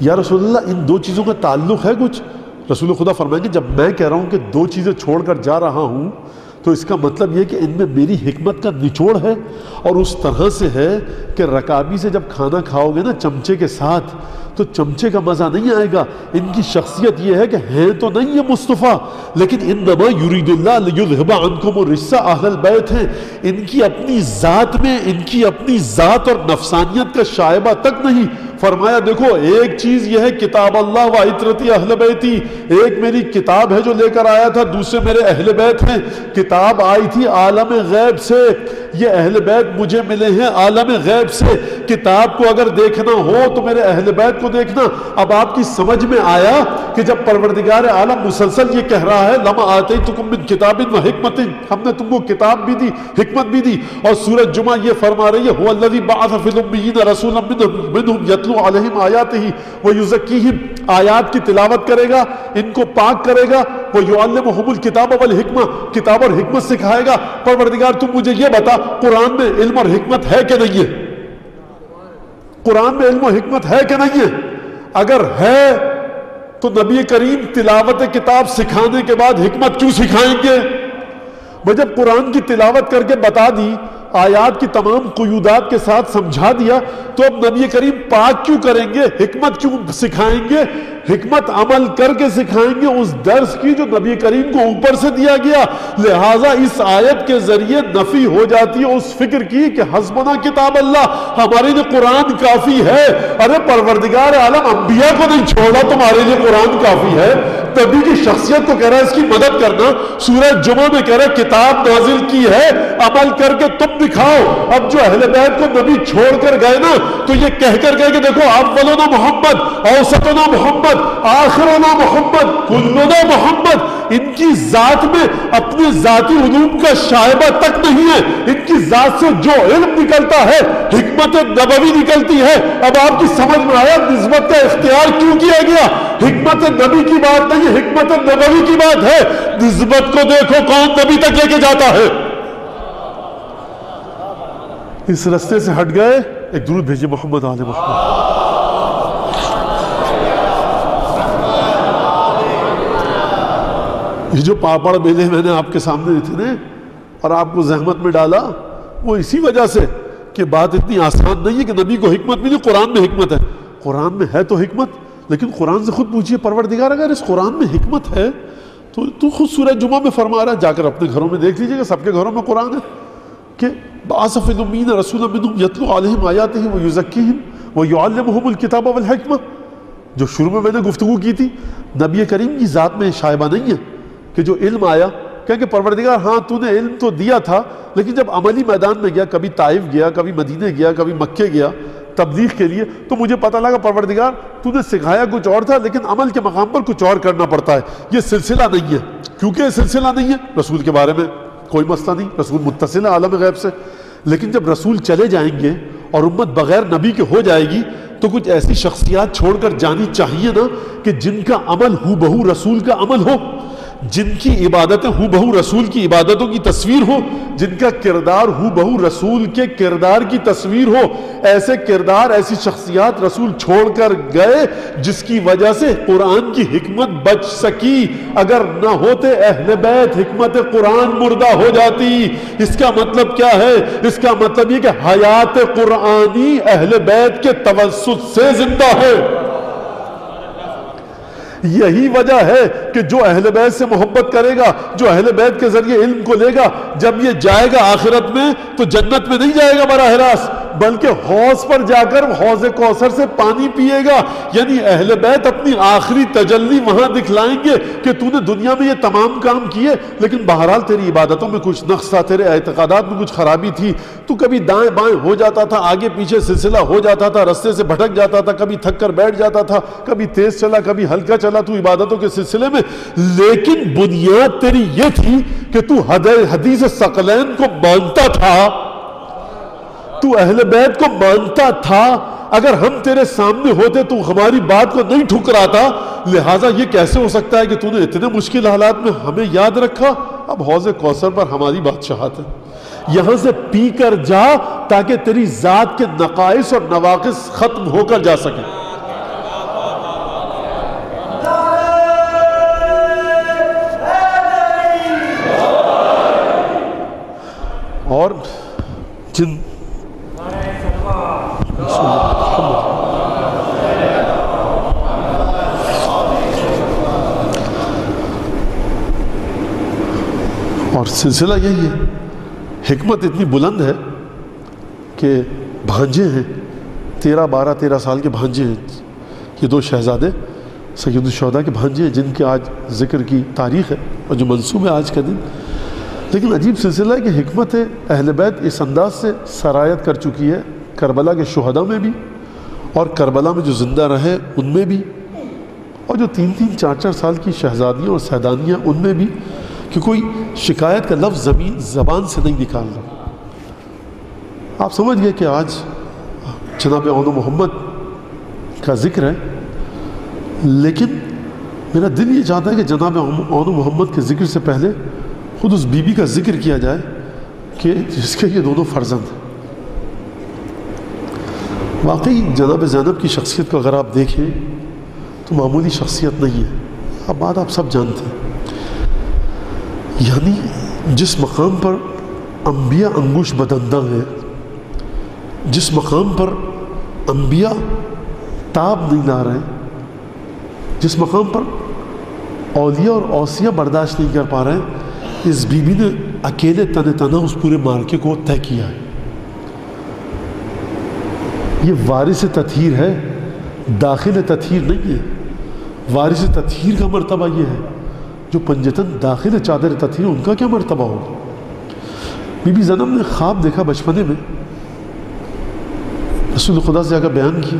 Speaker 1: یا رسول اللہ ان دو چیزوں کا تعلق ہے کچھ؟ رسول خدا فرمائیں گے جب میں کہہ رہا ہوں کہ دو چیزیں چھوڑ کر جا رہا ہوں تو اس کا مطلب یہ کہ ان میں میری حکمت کا نچوڑ ہے، اور اس طرح سے ہے کہ رکابی سے جب کھانا کھاؤ گے نا چمچے کے ساتھ تو چمچے کا مزہ نہیں آئے گا۔ ان کی شخصیت یہ ہے کہ ہیں تو نہیں یہ مصطفیٰ، لیکن انما یرید اللہ لیذھب عنکم الرجس اہل البیت ہیں، ان کی اپنی ذات میں ان کی اپنی ذات اور نفسانیت کا شائبہ تک نہیں۔ فرمایا دیکھو ایک چیز یہ ہے کتاب اللہ و عطرتی اہل بیتی، ایک میری کتاب ہے جو لے کر آیا تھا، دوسرے میرے اہل بیت ہیں۔ کتاب آئی تھی عالم غیب سے، یہ اہل بیت مجھے ملے ہیں عالم غیب سے۔ کتاب کو اگر دیکھنا ہو تو میرے اہل بیت کو دیکھنا۔ اب آپ کی سمجھ میں آیا کہ جب پروردگار عالم مسلسل یہ کہہ رہا ہے لما آتیتکم من کتاب و حکمت، ہم نے تم کو کتاب بھی دی حکمت بھی دی، اور سورۃ جمعہ یہ فرما رہی ہے هو الذی بعث فی الامیین رسولا منہم یتلو علیہم آیاتہ ویزکیہم، آیات کی تلاوت کرے گا، ان کو پاک کرے گا، ویعلمہم الکتاب والحکمہ، کتاب اور حکمت سکھائے گا۔ پروردگار تم مجھے یہ بتا قرآن میں علم اور حکمت ہے کہ نہیں ہے؟ قرآن میں علم و حکمت ہے کہ نہیں ہے؟ اگر ہے تو نبی کریم تلاوت کتاب سکھانے کے بعد حکمت کیوں سکھائیں گے؟ وہ جب قرآن کی تلاوت کر کے بتا دی، آیات کی تمام قیودات کے ساتھ سمجھا دیا، تو اب نبی کریم پاک کیوں کریں گے؟ حکمت کیوں سکھائیں گے؟ حکمت عمل کر کے سکھائیں گے اس درس کی جو نبی کریم کو اوپر سے دیا گیا۔ لہٰذا اس آیت کے ذریعے نفی ہو جاتی ہے اس فکر کی کہ حسبنا کتاب اللہ، ہمارے لیے قرآن کافی ہے۔ ارے پروردگار عالم انبیاء کو نہیں چھوڑا، تمہارے لیے قرآن کافی ہے۔ نبی کی شخصیت کو کہہ رہا ہے اس کی مدد کرنا، سورہ جمعہ میں کہہ رہا ہے کتاب نازل کی ہے، عمل کر کے تم دکھاؤ۔ اب جو اہل بیت کو نبی چھوڑ کر گئے نا تو یہ کہہ کر گئے کہ دیکھو اولنا محمد، اوسطنا محمد، آخرنا محمد، کلنا محمد۔ ان کی ذات میں اپنے ذاتی علوم کا شائبہ تک نہیں ہے، ان کی ذات سے جو علم نکلتا ہے حکمت نبوی نکلتی ہے۔ اب آپ کی سمجھ میں آیا نسبت کا اختیار کیوں کیا گیا؟ حکمت نبی کی بات نہیں، حکمت نبوی کی بات ہے۔ نسبت کو دیکھو کون نبی تک لے کے جاتا ہے۔ اس رستے سے ہٹ گئے، ایک درود بھیجیے محمد آل محمد۔ یہ جو پاپڑ بیلے میں نے آپ کے سامنے اتنے اور آپ کو زحمت میں ڈالا، وہ اسی وجہ سے کہ بات اتنی آسان نہیں ہے کہ نبی کو حکمت ملی۔ قرآن میں حکمت ہے، قرآن میں ہے تو حکمت، لیکن قرآن سے خود پوچھئے پروردگار اگر اس قرآن میں حکمت ہے تو تو خود سورہ جمعہ میں فرما رہا ہے، جا کر اپنے گھروں میں دیکھ لیجئے کہ سب کے گھروں میں قرآن ہے کہ بعث فی الامیین رسولا منہم یتلو علیہم آیاتہ ویزکیہم ویعلمہم الکتاب والحکمہ۔ جو شروع میں میں نے گفتگو کی تھی، نبی کریم کی ذات میں شائبہ نہیں ہے کہ جو علم آیا کہ کہ پروردگار ہاں تو نے علم تو دیا تھا، لیکن جب عملی میدان میں گیا، کبھی طائف گیا، کبھی مدینے گیا، کبھی مکے گیا تبلیغ کے لیے، تو مجھے پتہ لگا پروردگار تو نے سکھایا کچھ اور تھا، لیکن عمل کے مقام پر کچھ اور کرنا پڑتا ہے۔ یہ سلسلہ نہیں ہے، کیونکہ یہ سلسلہ نہیں ہے، رسول کے بارے میں کوئی مسئلہ نہیں، رسول متصل ہے عالم غیب سے۔ لیکن جب رسول چلے جائیں گے اور امت بغیر نبی کے ہو جائے گی تو کچھ ایسی شخصیات چھوڑ کر جانی چاہیے نا کہ جن کا عمل ہو بہو رسول کا عمل ہو، جن کی عبادتیں ہو بہو رسول کی عبادتوں کی تصویر ہو، جن کا کردار ہو بہو رسول کے کردار کی تصویر ہو۔ ایسے کردار، ایسی شخصیات رسول چھوڑ کر گئے جس کی وجہ سے قرآن کی حکمت بچ سکی۔ اگر نہ ہوتے اہل بیت حکمت قرآن مردہ ہو جاتی۔ اس کا مطلب کیا ہے؟ اس کا مطلب یہ کہ حیات قرآنی اہل بیت کے توسط سے زندہ ہے۔ یہی وجہ ہے کہ جو اہل بیت سے محبت کرے گا، جو اہل بیت کے ذریعے علم کو لے گا، جب یہ جائے گا آخرت میں تو جنت میں نہیں جائے گا براہ راست، بلکہ حوض پر جا کر حوض کوثر سے پانی پیے گا۔ یعنی اہل بیت اپنی آخری تجلی وہاں دکھلائیں گے کہ تو نے دنیا میں یہ تمام کام کیے، لیکن بہرحال تیری عبادتوں میں کچھ نقص تھا، تیرے اعتقادات میں کچھ خرابی تھی، تو کبھی دائیں بائیں ہو جاتا تھا، آگے پیچھے سلسلہ ہو جاتا تھا، رستے سے بھٹک جاتا تھا، کبھی تھک کر بیٹھ جاتا تھا، کبھی تیز چلا کبھی ہلکا چلا تو عبادتوں کے سلسلے میں، لیکن بنیاد تیری یہ تھی کہ تو حدیث ثقلین کو مانتا تھا، تو اہل بیت کو مانتا تھا۔ اگر ہم تیرے سامنے ہوتے تو ہماری بات کو نہیں ٹھکراتا، لہٰذا یہ کیسے ہو سکتا ہے کہ تو نے اتنے مشکل حالات میں ہمیں یاد رکھا؟ اب حوض کوثر پر ہماری بادشاہت ہے، یہاں سے پی کر جا تاکہ تیری ذات کے نقائص اور نواقص ختم ہو کر جا سکے۔ اور سلسلہ یہی ہے. حکمت اتنی بلند ہے کہ بھانجے ہیں، تیرہ بارہ تیرہ سال کے بھانجے ہیں یہ دو شہزادے سید الشہداء کے بھانجے ہیں جن کے آج ذکر کی تاریخ ہے اور جو منسوب ہے آج کا دن. لیکن عجیب سلسلہ ہے کہ حکمت اہل بیت اس انداز سے سرایت کر چکی ہے کربلا کے شہداء میں بھی اور کربلا میں جو زندہ رہے ان میں بھی، اور جو تین تین چار چار سال کی شہزادیاں اور سیدانیاں ان میں بھی، کہ کوئی شکایت کا لفظ زمین زبان سے نہیں نکال رہا. آپ سمجھ گئے کہ آج جناب اون محمد کا ذکر ہے، لیکن میرا دل یہ چاہتا ہے کہ جناب اون محمد کے ذکر سے پہلے خود اس بی بی کا ذکر کیا جائے کہ جس کے یہ دونوں فرزند ہیں. واقعی جناب زینب کی شخصیت کو اگر آپ دیکھیں تو معمولی شخصیت نہیں ہے. اب بات آپ سب جانتے ہیں، یعنی جس مقام پر انبیاء انگوش بدندہ ہیں، جس مقام پر انبیاء تاب نہیں لا رہے، جس مقام پر اولیاء اور اوصیاء برداشت نہیں کر پا رہے ہیں، اس بی بی نے اکیلے تن تنہا اس پورے مارکے کو طے کیا ہے. یہ وارث تطہیر ہے، داخل تطہیر نہیں ہے. وارث تطہیر کا مرتبہ یہ ہے، جو پنجتن داخل چادر تطہیر ان کا کیا مرتبہ ہوگا. بی بی زینب نے خواب دیکھا بچپنے میں، رسول خدا سے آ کر بیان کیا.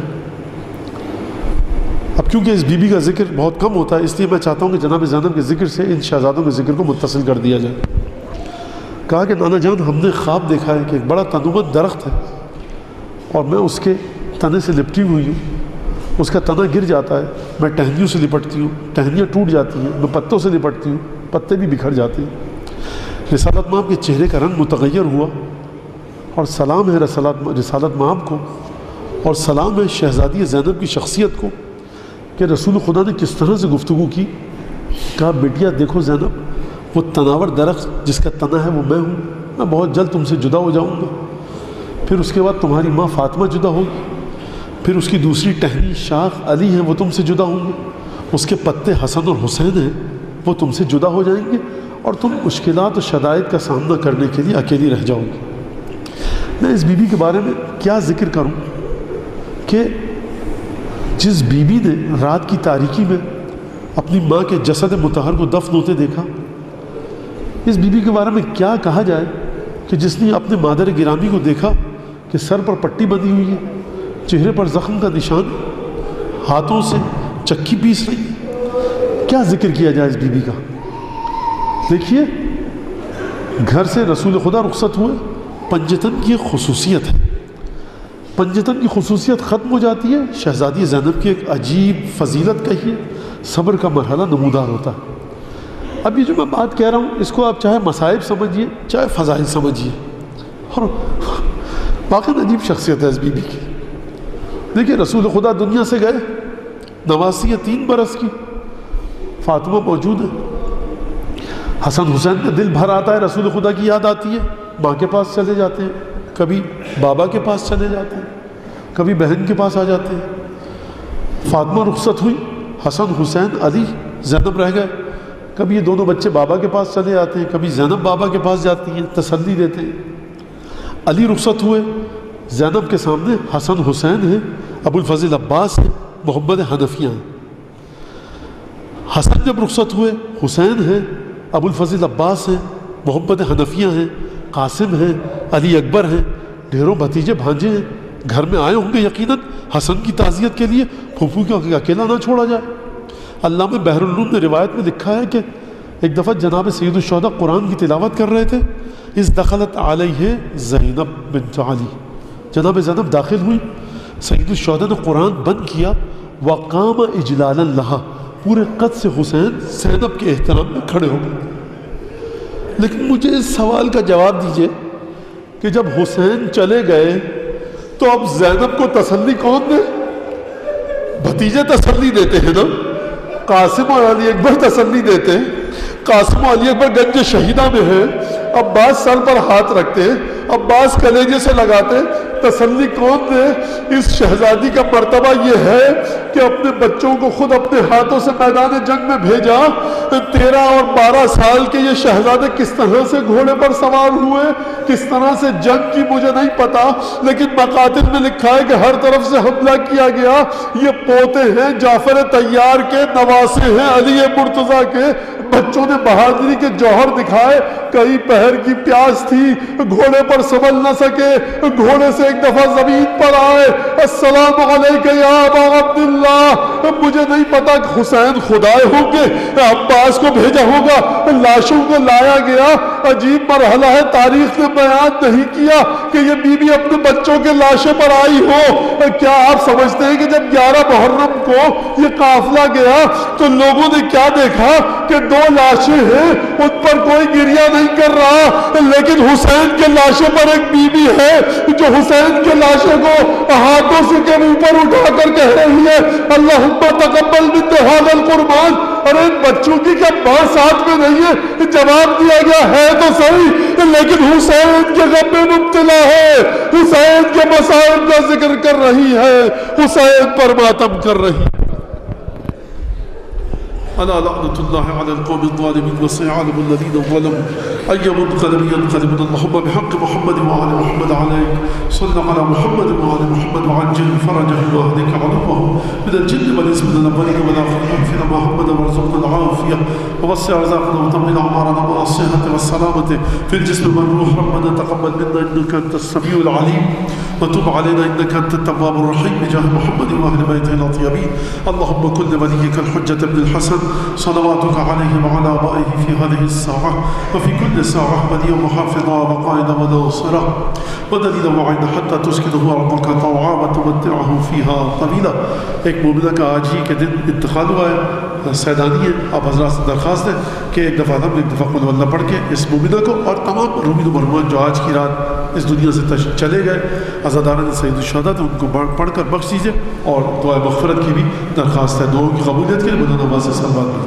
Speaker 1: اب کیونکہ اس بی بی کا ذکر بہت کم ہوتا ہے، اس لیے میں چاہتا ہوں کہ جناب زینب کے ذکر سے ان شہزادوں کے ذکر کو متصل کر دیا جائے. کہا کہ نانا جان ہم نے خواب دیکھا ہے کہ ایک بڑا تنومت درخت ہے اور میں اس کے تنے سے لپٹی ہوئی ہوں. اس کا تنا گر جاتا ہے، میں ٹہنیوں سے لپٹتی ہوں، ٹہنیاں ٹوٹ جاتی ہیں، میں پتوں سے لپٹتی ہوں، پتے بھی بکھر جاتے ہیں. رسالت مآب کے چہرے کا رنگ متغیر ہوا، اور سلام ہے رسالت رسالت مآب کو، اور سلام ہے شہزادی زینب کی شخصیت کو کہ رسول خدا نے کس طرح سے گفتگو کی. کہا بیٹیا دیکھو زینب، وہ تناور درخت جس کا تنا ہے وہ میں ہوں، میں بہت جلد تم سے جدا ہو جاؤں گا. پھر اس کے بعد تمہاری ماں فاطمہ جدا ہوگی، پھر اس کی دوسری ٹہنی شاخ علی ہیں وہ تم سے جدا ہوں گے، اس کے پتے حسن اور حسین ہیں وہ تم سے جدا ہو جائیں گے، اور تم مشکلات و شدائد کا سامنا کرنے کے لیے اکیلی رہ جاؤ گی. میں اس بی بی کے بارے میں کیا ذکر کروں کہ جس بی بی نے رات کی تاریکی میں اپنی ماں کے جسد مطہر کو دفن ہوتے دیکھا، اس بی بی کے بارے میں کیا کہا جائے کہ جس نے اپنے مادر گرامی کو دیکھا کہ سر پر پٹی بندھی ہوئی ہے، چہرے پر زخم کا نشان، ہاتھوں سے چکی پیس رہی ہے. کیا ذکر کیا جائے اس بی بی کا. دیکھیے گھر سے رسول خدا رخصت ہوئے، پنجتن کی ایک خصوصیت ہے، پنجتن کی خصوصیت ختم ہو جاتی ہے، شہزادی زینب کی ایک عجیب فضیلت کہیے، صبر کا مرحلہ نمودار ہوتا ہے. اب یہ جو میں بات کہہ رہا ہوں اس کو آپ چاہے مصائب سمجھیے چاہے فضائل سمجھیے، اور واقعی عجیب شخصیت ہے اس بی بی کی. دیکھیے رسول خدا دنیا سے گئے، نواسی ہے تین برس کی، فاطمہ موجود ہے، حسن حسین کا دل بھر آتا ہے، رسول خدا کی یاد آتی ہے، ماں کے پاس چلے جاتے ہیں، کبھی بابا کے پاس چلے جاتے ہیں، کبھی بہن کے پاس آ جاتے ہیں. فاطمہ رخصت ہوئی، حسن حسین علی زینب رہ گئے، کبھی یہ دونوں بچے بابا کے پاس چلے جاتے ہیں، کبھی زینب بابا کے پاس جاتی ہیں، تسلی دیتے ہیں. علی رخصت ہوئے، زینب کے سامنے حسن حسین ہیں، ابو الفضل عباس ہیں، محمد حنفیہ ہیں. حسن جب رخصت ہوئے، حسین ہیں، ابو الفضل عباس ہیں، محمد حنفیہ ہیں، قاسم ہیں، علی اکبر ہیں، ڈھیروں بھتیجے بھانجے ہیں. گھر میں آئے ہوں گے یقیناً حسن کی تعزیت کے لیے، پھوپھو کو اکیلا نہ چھوڑا جائے. علامہ بحر العلوم نے روایت میں لکھا ہے کہ ایک دفعہ جناب سید الشہداء قرآن کی تلاوت کر رہے تھے، اس دخلت علیہ زینب بنت علی، جناب زینب داخل ہوئی، سید الشہداء نے قرآن بند کیا، وقام اجلالا لہا، پورے قد سے حسین زینب کے احترام میں کھڑے ہو گئے. لیکن مجھے اس سوال کا جواب دیجئے کہ جب حسین چلے گئے تو اب زینب کو تسلی کون دے؟ بھتیجے تسلی دیتے ہیں نا، قاسم اور علی اکبر تسلی دیتے ہیں. قاسم و علی اکبر گنج شہیدہ میں ہیں، عباس سر پر ہاتھ رکھتے ہیں، عباس کلیجے سے لگاتے ہیں، تسلی کون دے؟ اس شہزادی کا مرتبہ یہ ہے کہ اپنے بچوں کو خود اپنے ہاتھوں سے میدان جنگ میں بھیجا۔ تیرہ اور بارہ سال کے یہ شہزادے کس طرح سے گھوڑے پر سوار ہوئے، کس طرح سے جنگ کی مجھے نہیں پتا، لیکن مقاتل میں لکھا ہے کہ ہر طرف سے حملہ کیا گیا۔ یہ پوتے ہیں جعفر طیار کے، نواسے ہیں علی مرتضیٰ کے، بچوں نے بہادری کے جوہر دکھائے۔ کئی پہر کی پیاس تھی، گھوڑے پر سنبھل نہ سکے، گھوڑے سے ایک دفعہ زمین پر آئے، السلام علیکہ یا ابا عبداللہ۔ مجھے نہیں پتا کہ حسین خدائے ہوں گے، عباس کو بھیجا ہوگا، لاشوں کو لایا گیا۔ عجیب مرحلہ ہے، تاریخ نے بیان نہیں کیا کہ یہ بی بی اپنے بچوں کے لاشوں پر آئی ہو۔ کیا آپ سمجھتے ہیں کہ جب گیارہ محرم کو یہ قافلہ گیا تو لوگوں نے کیا دیکھا کہ دو لاشیں ہیں، ان پر کوئی گریہ نہیں کر رہا، لیکن حسین کے لاشوں پر ایک بی بی ہے جو حسین کے لاشوں کو ہاتھوں سے کے اوپر اٹھا کر کہہ رہی ہے اللہم تقبل من ھذا القربان۔ اور ان بچوں کی کیا ماں ساتھ میں نہیں ہے؟ جواب دیا گیا ہے تو صحیح، لیکن حسین کے غم میں مبتلا ہے، حسین کے مصائب کا ذکر کر رہی ہے، حسین پر ماتم کر رہی ہے۔ ألا لعنة الله على القوم الظالمين وسيعلم الذين ظلموا أي منقلب ينقلبون. اللهم بحق محمد وآل محمد عليك صل على محمد وآل محمد وعجل فرجه وأهلك عدوه من الجن والإنس من الأولين والآخرين. اغفر محمد وارزقنا العافية ووسع رزقنا وطمن أعمارنا مع الصحة والسلامة في الجسم والروح. ربنا تقبل منا إنك أنت السميع العليم وتب علينا إنك أنت التواب الرحيم بجاه محمد وأهل بيته الأطيبين. اللهم كن لوليك الحجة بن الحسن صلواتك عليه وعلى آبائه في هذه الساعة وفي كل ساعة وليا وحافظا وقائدا وناصرا ودليلا وعينا حتى تسكنه أرضك طوعا وتمتعه فيها طويلا. ایک مومنہ کا آج ہی کے دن انتقال ہوا ہے، سیدانی ہے، آپ حضرات سے درخواست ہے کہ ایک دفعہ ہم ایک دفعہ قل واللہ پڑھ کے اس مومنہ کو اور تمام مرحومین و مرحومات جو آج کی رات اس دنیا سے چلے گئے عزاداران سید الشہداء ان کو پڑھ کر بخش دیجیے، اور دعا مغفرت کی بھی درخواست ہے، دعاؤں کی قبولیت کے لیے مولانا نواز سے سلوات